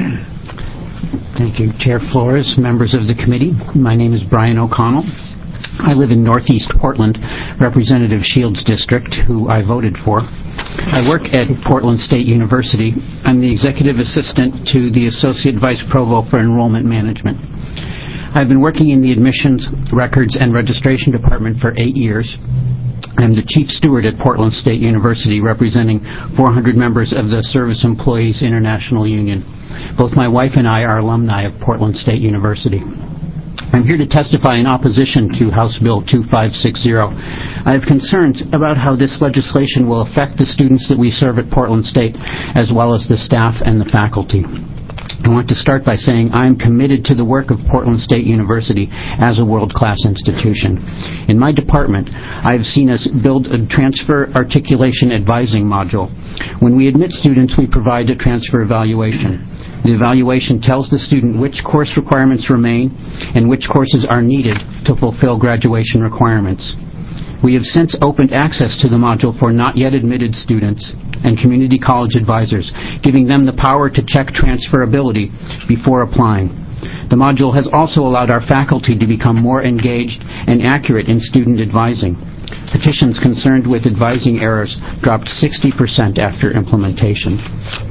Thank you, Chair Flores, members of the committee. My name is Brian O'Connell. I live in Northeast Portland, Representative Shields District, who I voted for. I work at Portland State University. I'm the Executive Assistant to the Associate Vice Provost for Enrollment Management. I've been working in the Admissions, Records, and Registration Department for 8 years. I'm the Chief Steward at Portland State University, representing 400 members of the Service Employees International Union. Both my wife and I are alumni of Portland State University. I'm here to testify in opposition to House Bill 2560. I have concerns about how this legislation will affect the students that we serve at Portland State, as well as the staff and the faculty. I want to start by saying I am committed to the work of Portland State University as a world-class institution. In my department, I have seen us build a transfer articulation advising module. When we admit students, we provide a transfer evaluation. The evaluation tells the student which course requirements remain and which courses are needed to fulfill graduation requirements. We have since opened access to the module for not yet admitted students and community college advisors, giving them the power to check transferability before applying. The module has also allowed our faculty to become more engaged and accurate in student advising. Petitions concerned with advising errors dropped 60% after implementation.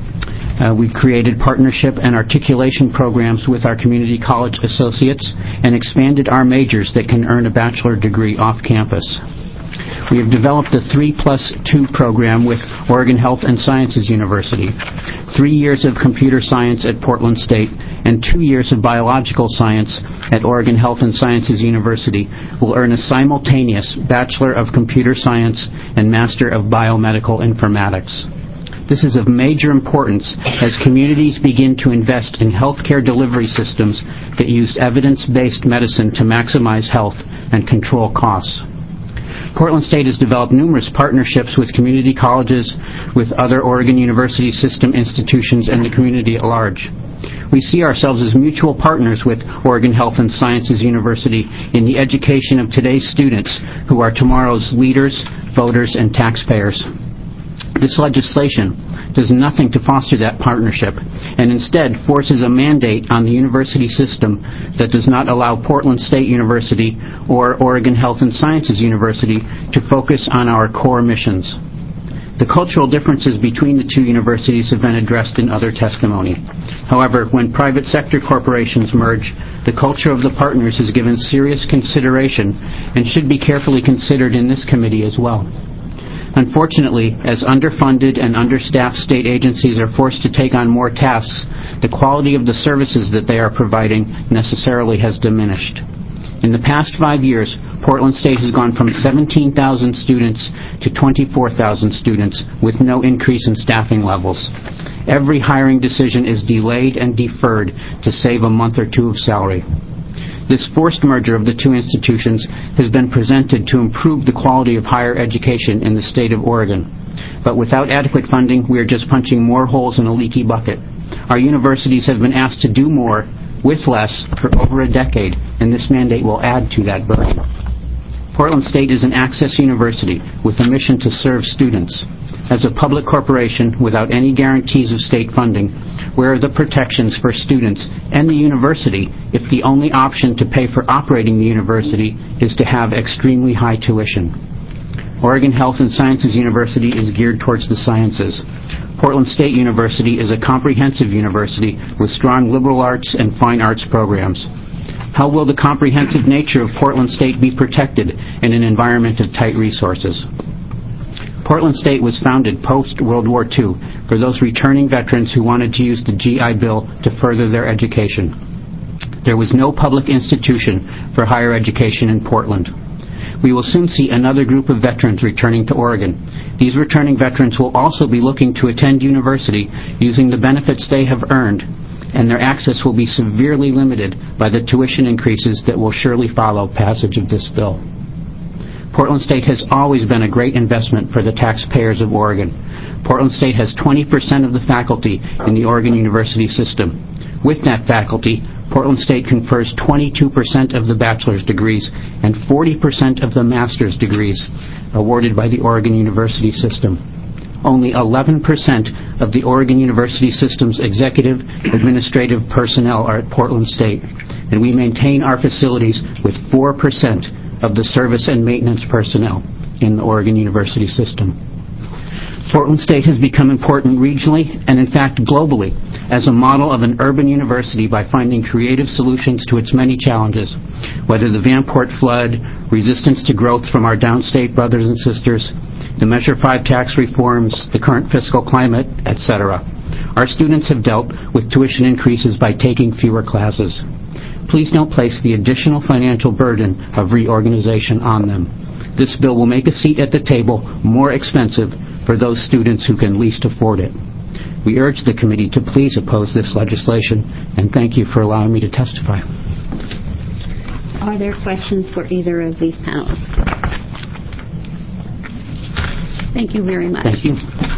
We've created partnership and articulation programs with our community college associates and expanded our majors that can earn a bachelor degree off campus. We have developed the 3+2 program with Oregon Health and Sciences University. 3 years of computer science at Portland State and 2 years of biological science at Oregon Health and Sciences University will earn a simultaneous Bachelor of Computer Science and Master of Biomedical Informatics. This is of major importance as communities begin to invest in healthcare delivery systems that use evidence-based medicine to maximize health and control costs. Portland State has developed numerous partnerships with community colleges, with other Oregon University system institutions, and the community at large. We see ourselves as mutual partners with Oregon Health and Sciences University in the education of today's students who are tomorrow's leaders, voters, and taxpayers. This legislation does nothing to foster that partnership and instead forces a mandate on the university system that does not allow Portland State University or Oregon Health and Sciences University to focus on our core missions. The cultural differences between the two universities have been addressed in other testimony. However, when private sector corporations merge, the culture of the partners is given serious consideration and should be carefully considered in this committee as well. Unfortunately, as underfunded and understaffed state agencies are forced to take on more tasks, the quality of the services that they are providing necessarily has diminished. In the past 5 years, Portland State has gone from 17,000 students to 24,000 students with no increase in staffing levels. Every hiring decision is delayed and deferred to save a month or two of salary. This forced merger of the two institutions has been presented to improve the quality of higher education in the state of Oregon. But without adequate funding, we are just punching more holes in a leaky bucket. Our universities have been asked to do more with less for over a decade, and this mandate will add to that burden. Portland State is an access university with a mission to serve students. As a public corporation without any guarantees of state funding, where are the protections for students and the university if the only option to pay for operating the university is to have extremely high tuition? Oregon Health and Sciences University is geared towards the sciences. Portland State University is a comprehensive university with strong liberal arts and fine arts programs. How will the comprehensive nature of Portland State be protected in an environment of tight resources? Portland State was founded post-World War II for those returning veterans who wanted to use the GI Bill to further their education. There was no public institution for higher education in Portland. We will soon see another group of veterans returning to Oregon. These returning veterans will also be looking to attend university using the benefits they have earned, and their access will be severely limited by the tuition increases that will surely follow passage of this bill. Portland State has always been a great investment for the taxpayers of Oregon. Portland State has 20% of the faculty in the Oregon University system. With that faculty, Portland State confers 22% of the bachelor's degrees and 40% of the master's degrees awarded by the Oregon University system. Only 11% of the Oregon University system's executive administrative personnel are at Portland State, and we maintain our facilities with 4% of the service and maintenance personnel in the Oregon University system. Portland State has become important regionally and, in fact, globally as a model of an urban university by finding creative solutions to its many challenges, whether the Vanport flood, resistance to growth from our downstate brothers and sisters, the Measure 5 tax reforms, the current fiscal climate, etc. Our students have dealt with tuition increases by taking fewer classes. Please don't place the additional financial burden of reorganization on them. This bill will make a seat at the table more expensive for those students who can least afford it. We urge the committee to please oppose this legislation, and thank you for allowing me to testify. Are there questions for either of these panelists? Thank you very much. Thank you.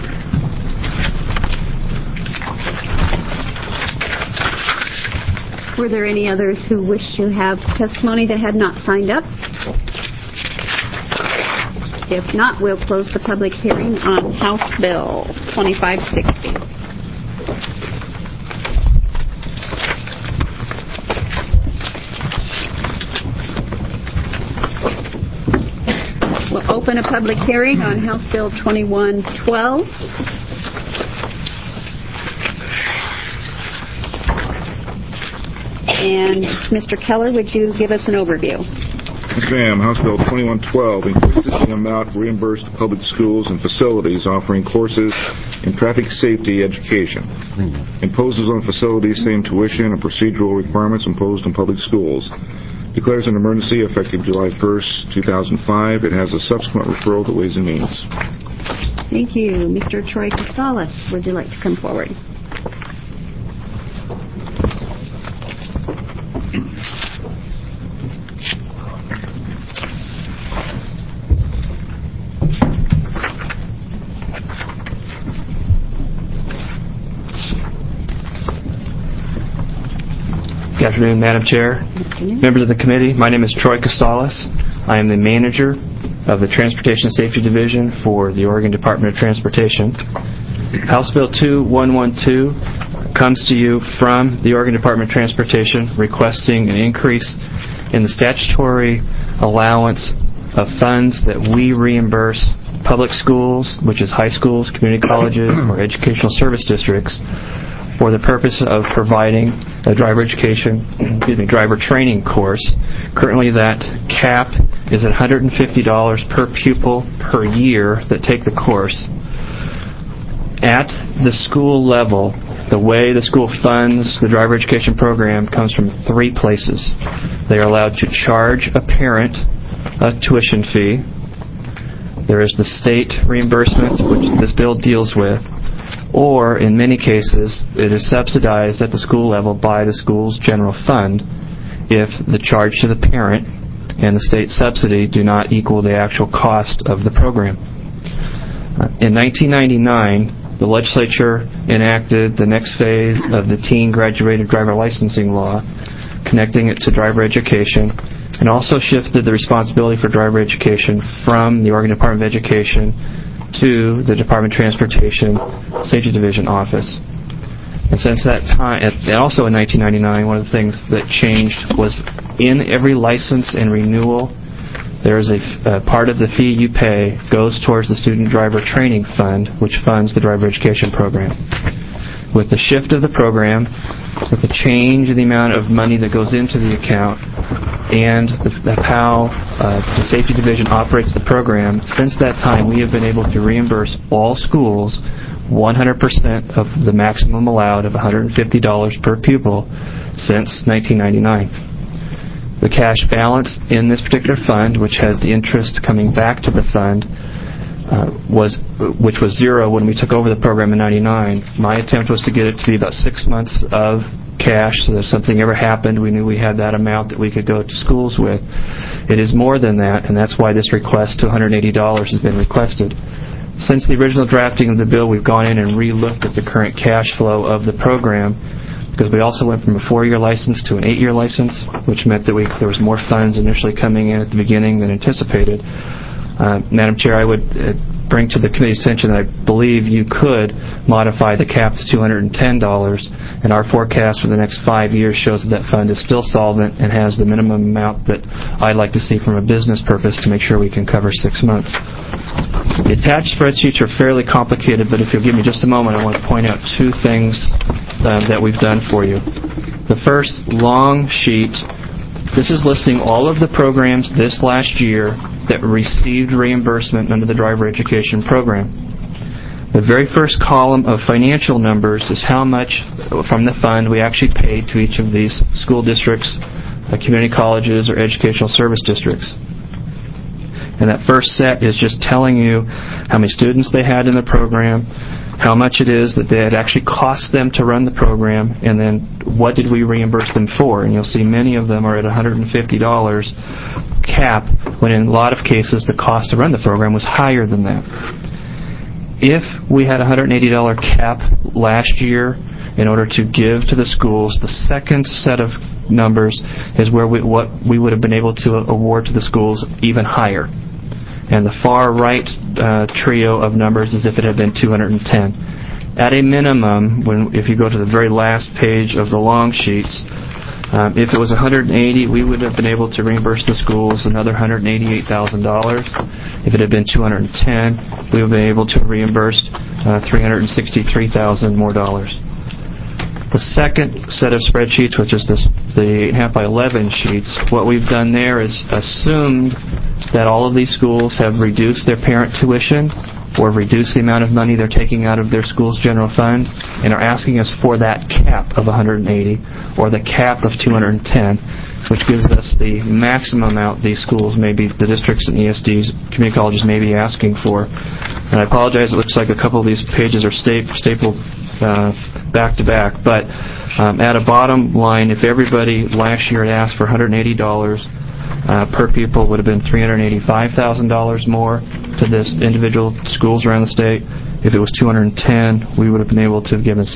Were there any others who wish to have testimony that had not signed up? If not, we'll close the public hearing on House Bill 2560. We'll open a public hearing on House Bill 2112. And Mr. Keller, would you give us an overview? Yes, ma'am. House Bill 2112 increases the amount reimbursed to public schools and facilities offering courses in traffic safety education. Imposes on facilities same tuition and procedural requirements imposed on public schools. Declares an emergency effective July 1st, 2005. It has a subsequent referral to Ways and Means. Thank you. Mr. Troy Costales, would you like to come forward? Good afternoon, Madam Chair, members of the committee. My name is Troy Costales. I am the manager of the Transportation Safety Division for the Oregon Department of Transportation. House Bill 2112 comes to you from the Oregon Department of Transportation requesting an increase in the statutory allowance of funds that we reimburse public schools, which is high schools, community colleges, or educational service districts, for the purpose of providing a driver training course. Currently, that cap is at $150 per pupil per year that take the course. At the school level, the way the school funds the driver education program comes from three places. They are allowed to charge a parent a tuition fee. There is the state reimbursement, which this bill deals with, or in many cases it is subsidized at the school level by the school's general fund if the charge to the parent and the state subsidy do not equal the actual cost of the program. In 1999, the legislature enacted the next phase of the teen graduated driver licensing law, connecting it to driver education, and also shifted the responsibility for driver education from the Oregon Department of Education to the Department of Transportation Safety Division office. And since that time, and also in 1999, one of the things that changed was in every license and renewal, there is a part of the fee you pay goes towards the Student Driver Training Fund, which funds the driver education program. with the shift of the program, with the change in the amount of money that goes into the account, and how the Safety Division operates the program, since that time we have been able to reimburse all schools 100% of the maximum allowed of $150 per pupil since 1999. The cash balance in this particular fund, which has the interest coming back to the fund, which was zero when we took over the program in 99. My attempt was to get it to be about 6 months of cash, so that if something ever happened, we knew we had that amount that we could go to schools with. It is more than that, and that's why this request to $180 has been requested. Since the original drafting of the bill, we've gone in and re-looked at the current cash flow of the program, because we also went from a 4-year license to an 8-year license, which meant that there was more funds initially coming in at the beginning than anticipated. Madam Chair, I would bring to the committee's attention that I believe you could modify the cap to $210, and our forecast for the next 5 years shows that fund is still solvent and has the minimum amount that I'd like to see from a business purpose to make sure we can cover 6 months. The attached spreadsheets are fairly complicated, but if you'll give me just a moment, I want to point out 2 things that we've done for you. The first long sheet, this is listing all of the programs this last year that received reimbursement under the driver education program. The very first column of financial numbers is how much from the fund we actually paid to each of these school districts, community colleges, or educational service districts. And that first set is just telling you how many students they had in the program, how much it is that it actually cost them to run the program, and then what did we reimburse them for. And you'll see many of them are at $150 cap, when in a lot of cases the cost to run the program was higher than that. If we had a $180 cap last year in order to give to the schools, the second set of numbers is where what we would have been able to award to the schools even higher. And the far right trio of numbers is if it had been $210. At a minimum, if you go to the very last page of the long sheets, if it was $180, we would have been able to reimburse the schools another $188,000. If it had been $210, we would have been able to reimburse $363,000 more dollars. The second set of spreadsheets, which is the 8.5 by 11 sheets, what we've done there is assumed that all of these schools have reduced their parent tuition or reduced the amount of money they're taking out of their school's general fund and are asking us for that cap of $180 or the cap of $210, which gives us the maximum amount these schools the districts and ESDs, community colleges, may be asking for. And I apologize, it looks like a couple of these pages are stapled back to back, but at a bottom line, if everybody last year had asked for $180 per pupil, would have been $385,000 more to this individual schools around the state. If it was $210, we would have been able to have given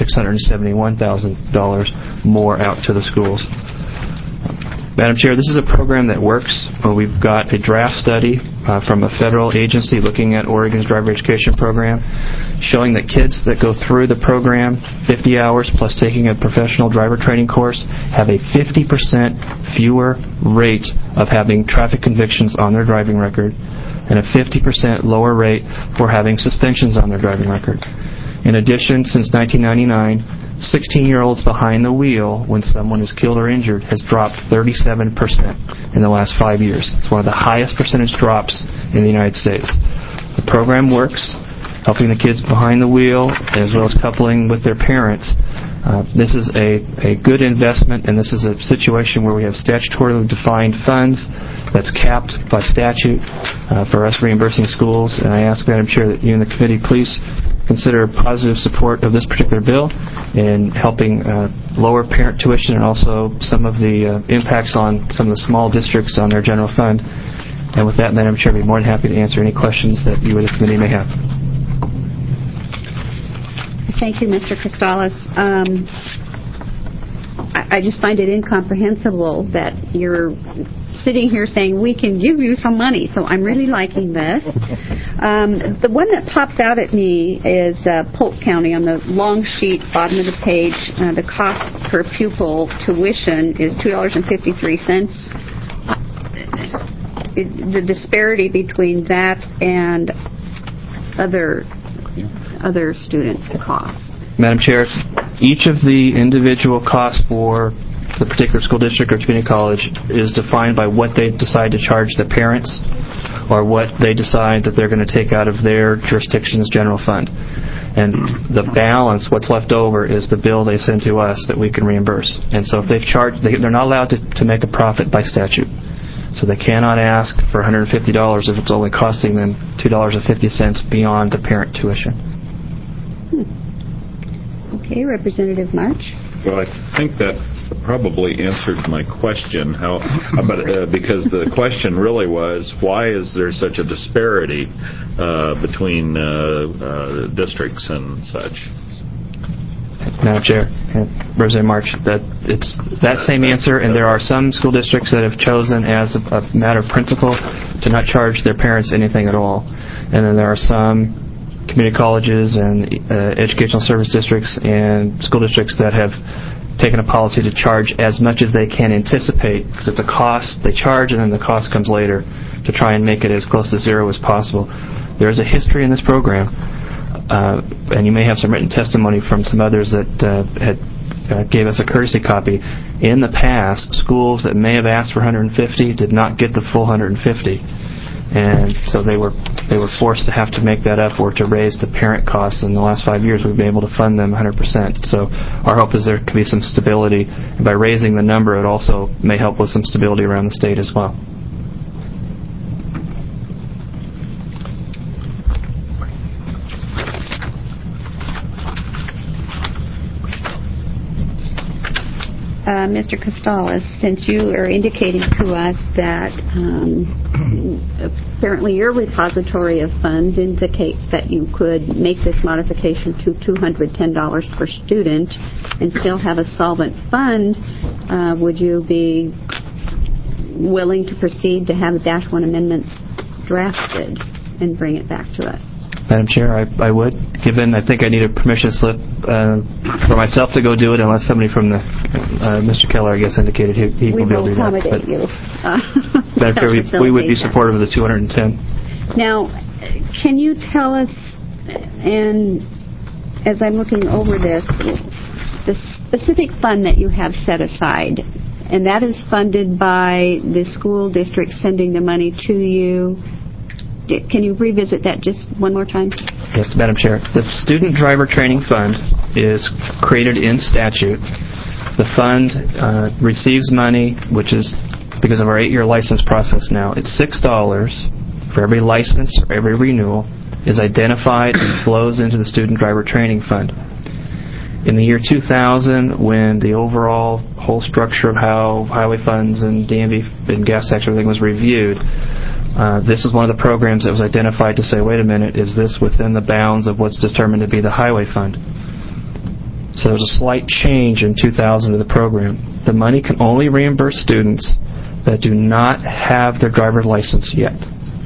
$671,000 more out to the schools. Madam Chair, this is a program that works. We've got a draft study from a federal agency looking at Oregon's driver education program, showing that kids that go through the program, 50 hours plus taking a professional driver training course, have a 50% fewer rate of having traffic convictions on their driving record and a 50% lower rate for having suspensions on their driving record. In addition, since 1999, 16-year-olds behind the wheel when someone is killed or injured has dropped 37% in the last 5 years. It's one of the highest percentage drops in the United States. The program works, helping the kids behind the wheel as well as coupling with their parents. This is a good investment, and this is a situation where we have statutorily defined funds that's capped by statute for us reimbursing schools. And I ask, Madam Chair, that you and the committee please consider positive support of this particular bill in helping lower parent tuition and also some of the impacts on some of the small districts on their general fund. And with that, Madam Chair, I'd be more than happy to answer any questions that you or the committee may have. Thank you, Mr. Costales. I just find it incomprehensible that you're sitting here saying we can give you some money, so I'm really liking this. The one that pops out at me is Polk County on the long sheet, bottom of the page. The cost per pupil tuition is $2.53. The disparity between that and other student costs. Madam Chair, Each of the individual costs for the particular school district or community college is defined by what they decide to charge their parents or what they decide that they're going to take out of their jurisdiction's general fund. And the balance, what's left over, is the bill they send to us that we can reimburse. And so if they've charged, they're not allowed to make a profit by statute. So they cannot ask for $150 if it's only costing them $2.50 beyond the parent tuition. Okay, Representative March. Well, I think that probably answered my question. Because the question really was, why is there such a disparity between districts and such? Madam Chair, Representative March, it's that same answer, and there are some school districts that have chosen as a matter of principle to not charge their parents anything at all. And then there are some community colleges and educational service districts and school districts that have taken a policy to charge as much as they can anticipate, because it's a cost they charge and then the cost comes later, to try and make it as close to zero as possible. There is a history in this program, and you may have some written testimony from some others that gave us a courtesy copy. In the past, schools that may have asked for 150 did not get the full 150. And so they were forced to have to make that up or to raise the parent costs. In the last 5 years, we've been able to fund them 100%. So our hope is there can be some stability. And by raising the number, it also may help with some stability around the state as well. Mr. Costales, since you are indicating to us that apparently your repository of funds indicates that you could make this modification to $210 per student and still have a solvent fund, would you be willing to proceed to have the Dash 1 amendments drafted and bring it back to us? Madam Chair, I would, given I think I need a permission slip for myself to go do it, unless somebody from the Mr. Keller, I guess, indicated he will be able to do that. We will accommodate you. Madam Chair, we would be supportive of the 210. Now, can you tell us, and as I'm looking over this, the specific fund that you have set aside, and that is funded by the school district sending the money to you. Can you revisit that just one more time? Yes, Madam Chair. The Student Driver Training Fund is created in statute. The fund receives money, which is, because of our 8-year license process now, it's $6 for every license or every renewal is identified and flows into the Student Driver Training Fund. In the year 2000, when the overall whole structure of how highway funds and DMV and gas tax, everything was reviewed, this is one of the programs that was identified to say, wait a minute, is this within the bounds of what's determined to be the highway fund? So there's a slight change in 2000 to the program. The money can only reimburse students that do not have their driver's license yet.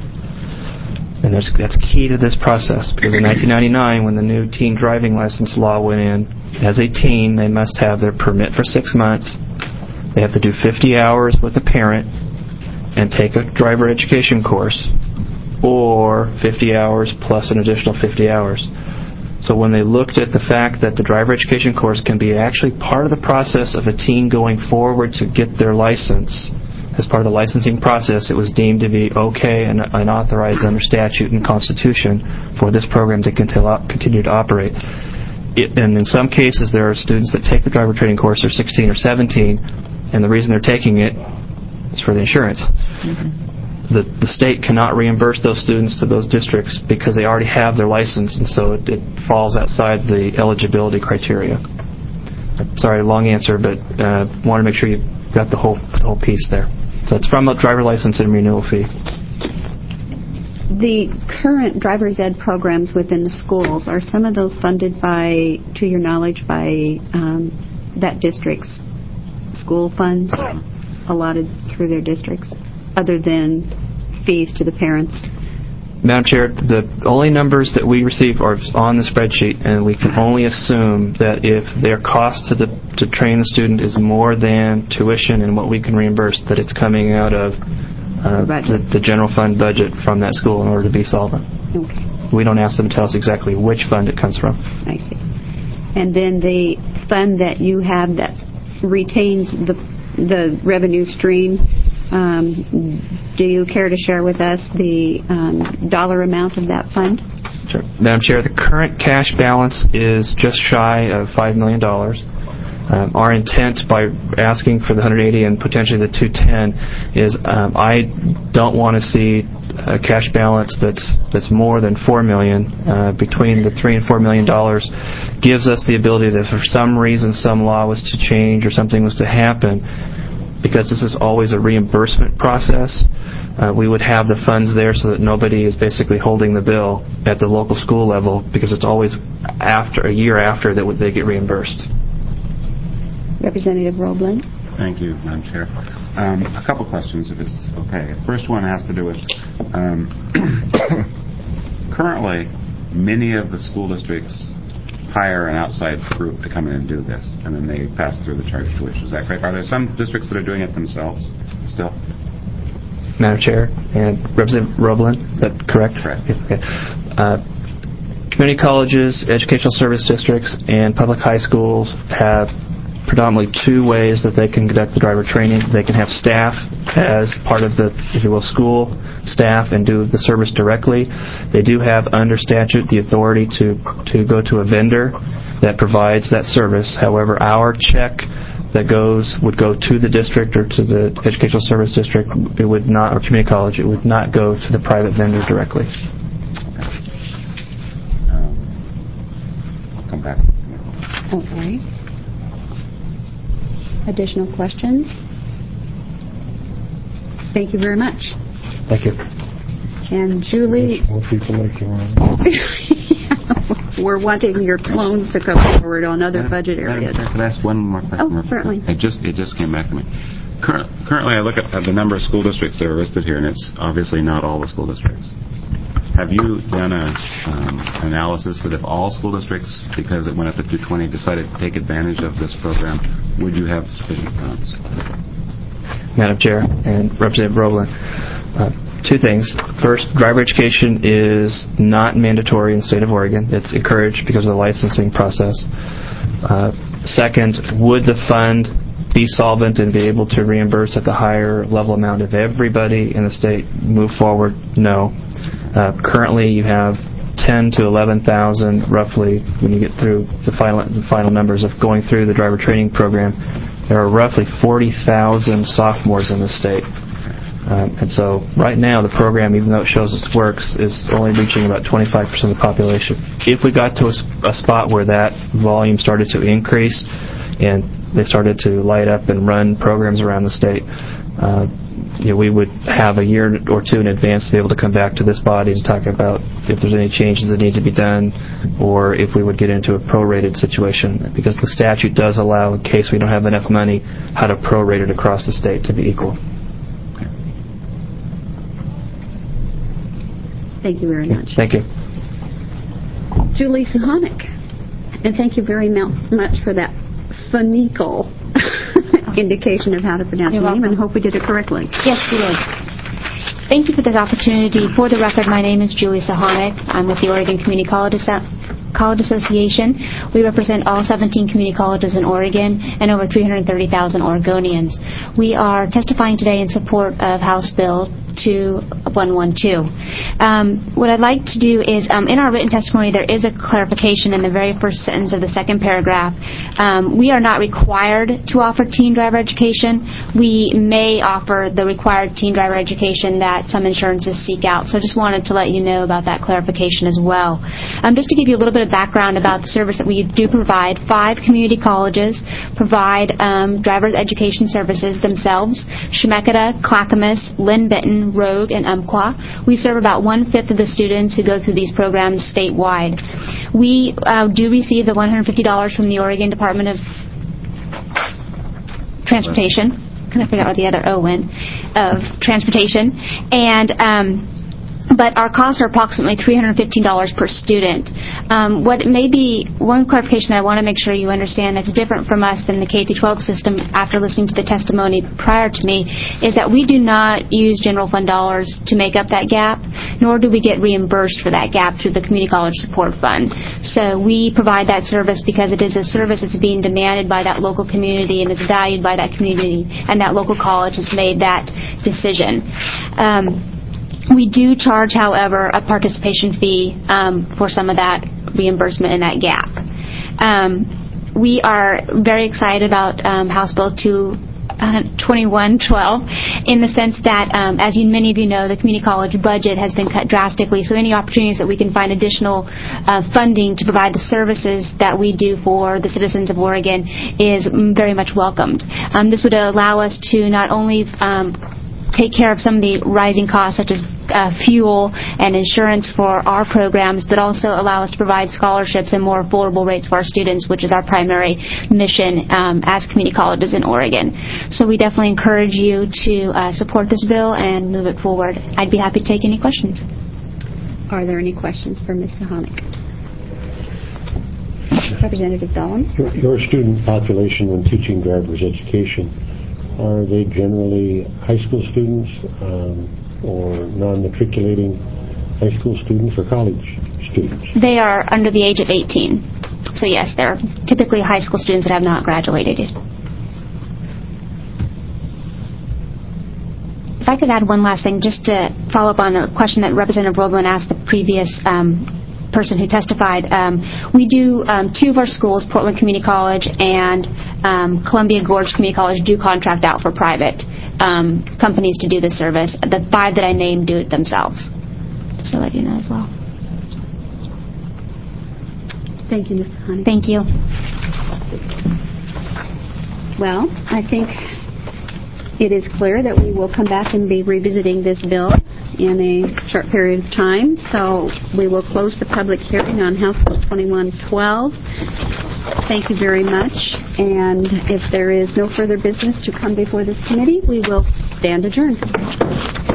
And that's key to this process, because in 1999, when the new teen driving license law went in, as a teen, they must have their permit for 6 months. They have to do 50 hours with a parent and take a driver education course, or 50 hours plus an additional 50 hours. So when they looked at the fact that the driver education course can be actually part of the process of a teen going forward to get their license, as part of the licensing process, it was deemed to be okay and authorized under statute and Constitution for this program to continue to operate. And in some cases, there are students that take the driver training course, they're 16 or 17, and the reason they're taking it is for the insurance. Mm-hmm. The state cannot reimburse those students to those districts because they already have their license, and so it falls outside the eligibility criteria. Sorry, long answer, but want to make sure you got the whole piece there. So it's from a driver license and renewal fee. The current driver's ed programs within the schools, are some of those funded by, to your knowledge, by that district's school funds allotted through their districts, other than fees to the parents? Madam Chair, the only numbers that we receive are on the spreadsheet, and we can only assume that if their cost to train the student is more than tuition and what we can reimburse, that it's coming out of the general fund budget from that school in order to be solvent. Okay. We don't ask them to tell us exactly which fund it comes from. I see. And then the fund that you have that retains the revenue stream. Do you care to share with us the dollar amount of that fund? Sure. Madam Chair, the current cash balance is just shy of $5 million. Our intent by asking for the 180 and potentially the 210 is I don't want to see a cash balance that's more than $4 million. Between the $3 and $4 million gives us the ability that if for some reason some law was to change or something was to happen, because this is always a reimbursement process, we would have the funds there so that nobody is basically holding the bill at the local school level, because it's always a year after that they get reimbursed. Representative Roblin. Thank you, Madam Chair. A couple questions, if it's okay. The first one has to do with currently many of the school districts hire an outside group to come in and do this, and then they pass through the charge tuition. Is that correct? Are there some districts that are doing it themselves still? Madam Chair and Representative Roblin, is that correct? Correct. Okay. Community colleges, educational service districts, and public high schools have predominantly two ways that they can conduct the driver training. They can have staff as part of the, if you will, school staff and do the service directly. They do have under statute the authority to go to a vendor that provides that service. However, our check that would go to the district or to the educational service district, it would not, or community college, it would not go to the private vendor directly. I'll come back. Okay. Additional questions? Thank you very much. Thank you. And Julie, More people like you on. We're wanting your clones to come forward on other budget areas. Could I ask one more question? Oh, certainly. It just came back to me. Currently, I look at the number of school districts that are listed here, and it's obviously not all the school districts. Have you done an analysis that if all school districts, because it went up to 220, decided to take advantage of this program, would you have sufficient funds? Madam Chair and Representative Roblin, two things. First, driver education is not mandatory in the state of Oregon. It's encouraged because of the licensing process. Second, would the fund be solvent and be able to reimburse at the higher level amount if everybody in the state move forward? No. Currently, you have 10 to 11,000 roughly when you get through the final numbers of going through the driver training program. There are roughly 40,000 sophomores in the state. And so right now the program, even though it shows it works, is only reaching about 25% of the population. If we got to a spot where that volume started to increase and they started to light up and run programs around the state, we would have a year or two in advance to be able to come back to this body and talk about if there's any changes that need to be done or if we would get into a prorated situation, because the statute does allow, in case we don't have enough money, how to prorate it across the state to be equal. Thank you very much. Thank you. Julie Suhanik. And thank you very much for that funical indication of how to pronounce your name, and hope we did it correctly. Yes, you did. Thank you for this opportunity. For the record, my name is Julie Suhanik. I'm with the Oregon Community College Association. We represent all 17 community colleges in Oregon and over 330,000 Oregonians. We are testifying today in support of House Bill 2112. What I'd like to do is, in our written testimony, there is a clarification in the very first sentence of the second paragraph. We are not required to offer teen driver education. We may offer the required teen driver education that some insurances seek out. So I just wanted to let you know about that clarification as well. Just to give you a little bit of background about the service that we do provide, 5 community colleges provide driver's education services themselves: Chemeketa, Clackamas, Lynn Benton, Rogue, and Umpqua. We serve about 1/5 of the students who go through these programs statewide. We do receive the $150 from the Oregon Department of Transportation. I figure out where the other O went. Of Transportation. And but our costs are approximately $315 per student. What may be one clarification that I want to make sure you understand that's different from us than the K-12 system after listening to the testimony prior to me is that we do not use general fund dollars to make up that gap, nor do we get reimbursed for that gap through the Community College Support Fund. So we provide that service because it is a service that's being demanded by that local community and is valued by that community, and that local college has made that decision. We do charge, however, a participation fee for some of that reimbursement in that gap. We are very excited about House Bill 2112 in the sense that, as many of you know, the community college budget has been cut drastically, so any opportunities that we can find additional funding to provide the services that we do for the citizens of Oregon is very much welcomed. This would allow us to not only take care of some of the rising costs such as fuel and insurance for our programs, but also allow us to provide scholarships and more affordable rates for our students, which is our primary mission as community colleges in Oregon. So we definitely encourage you to support this bill and move it forward. I'd be happy to take any questions. Are there any questions for Ms. Sohonik? Representative Dolan? Your student population when teaching driver's education, are they generally high school students or non-matriculating high school students or college students? They are under the age of 18. So yes, they're typically high school students that have not graduated yet. If I could add one last thing, just to follow up on a question that Representative Roblin asked the previous person who testified. We do, two of our schools, Portland Community College and Columbia Gorge Community College, do contract out for private companies to do this service. The 5 that I named do it themselves. Just to let you know as well. Thank you, Ms. Honey. Thank you. Well, I think it is clear that we will come back and be revisiting this bill in a short period of time. So we will close the public hearing on House Bill 2112. Thank you very much. And if there is no further business to come before this committee, we will stand adjourned.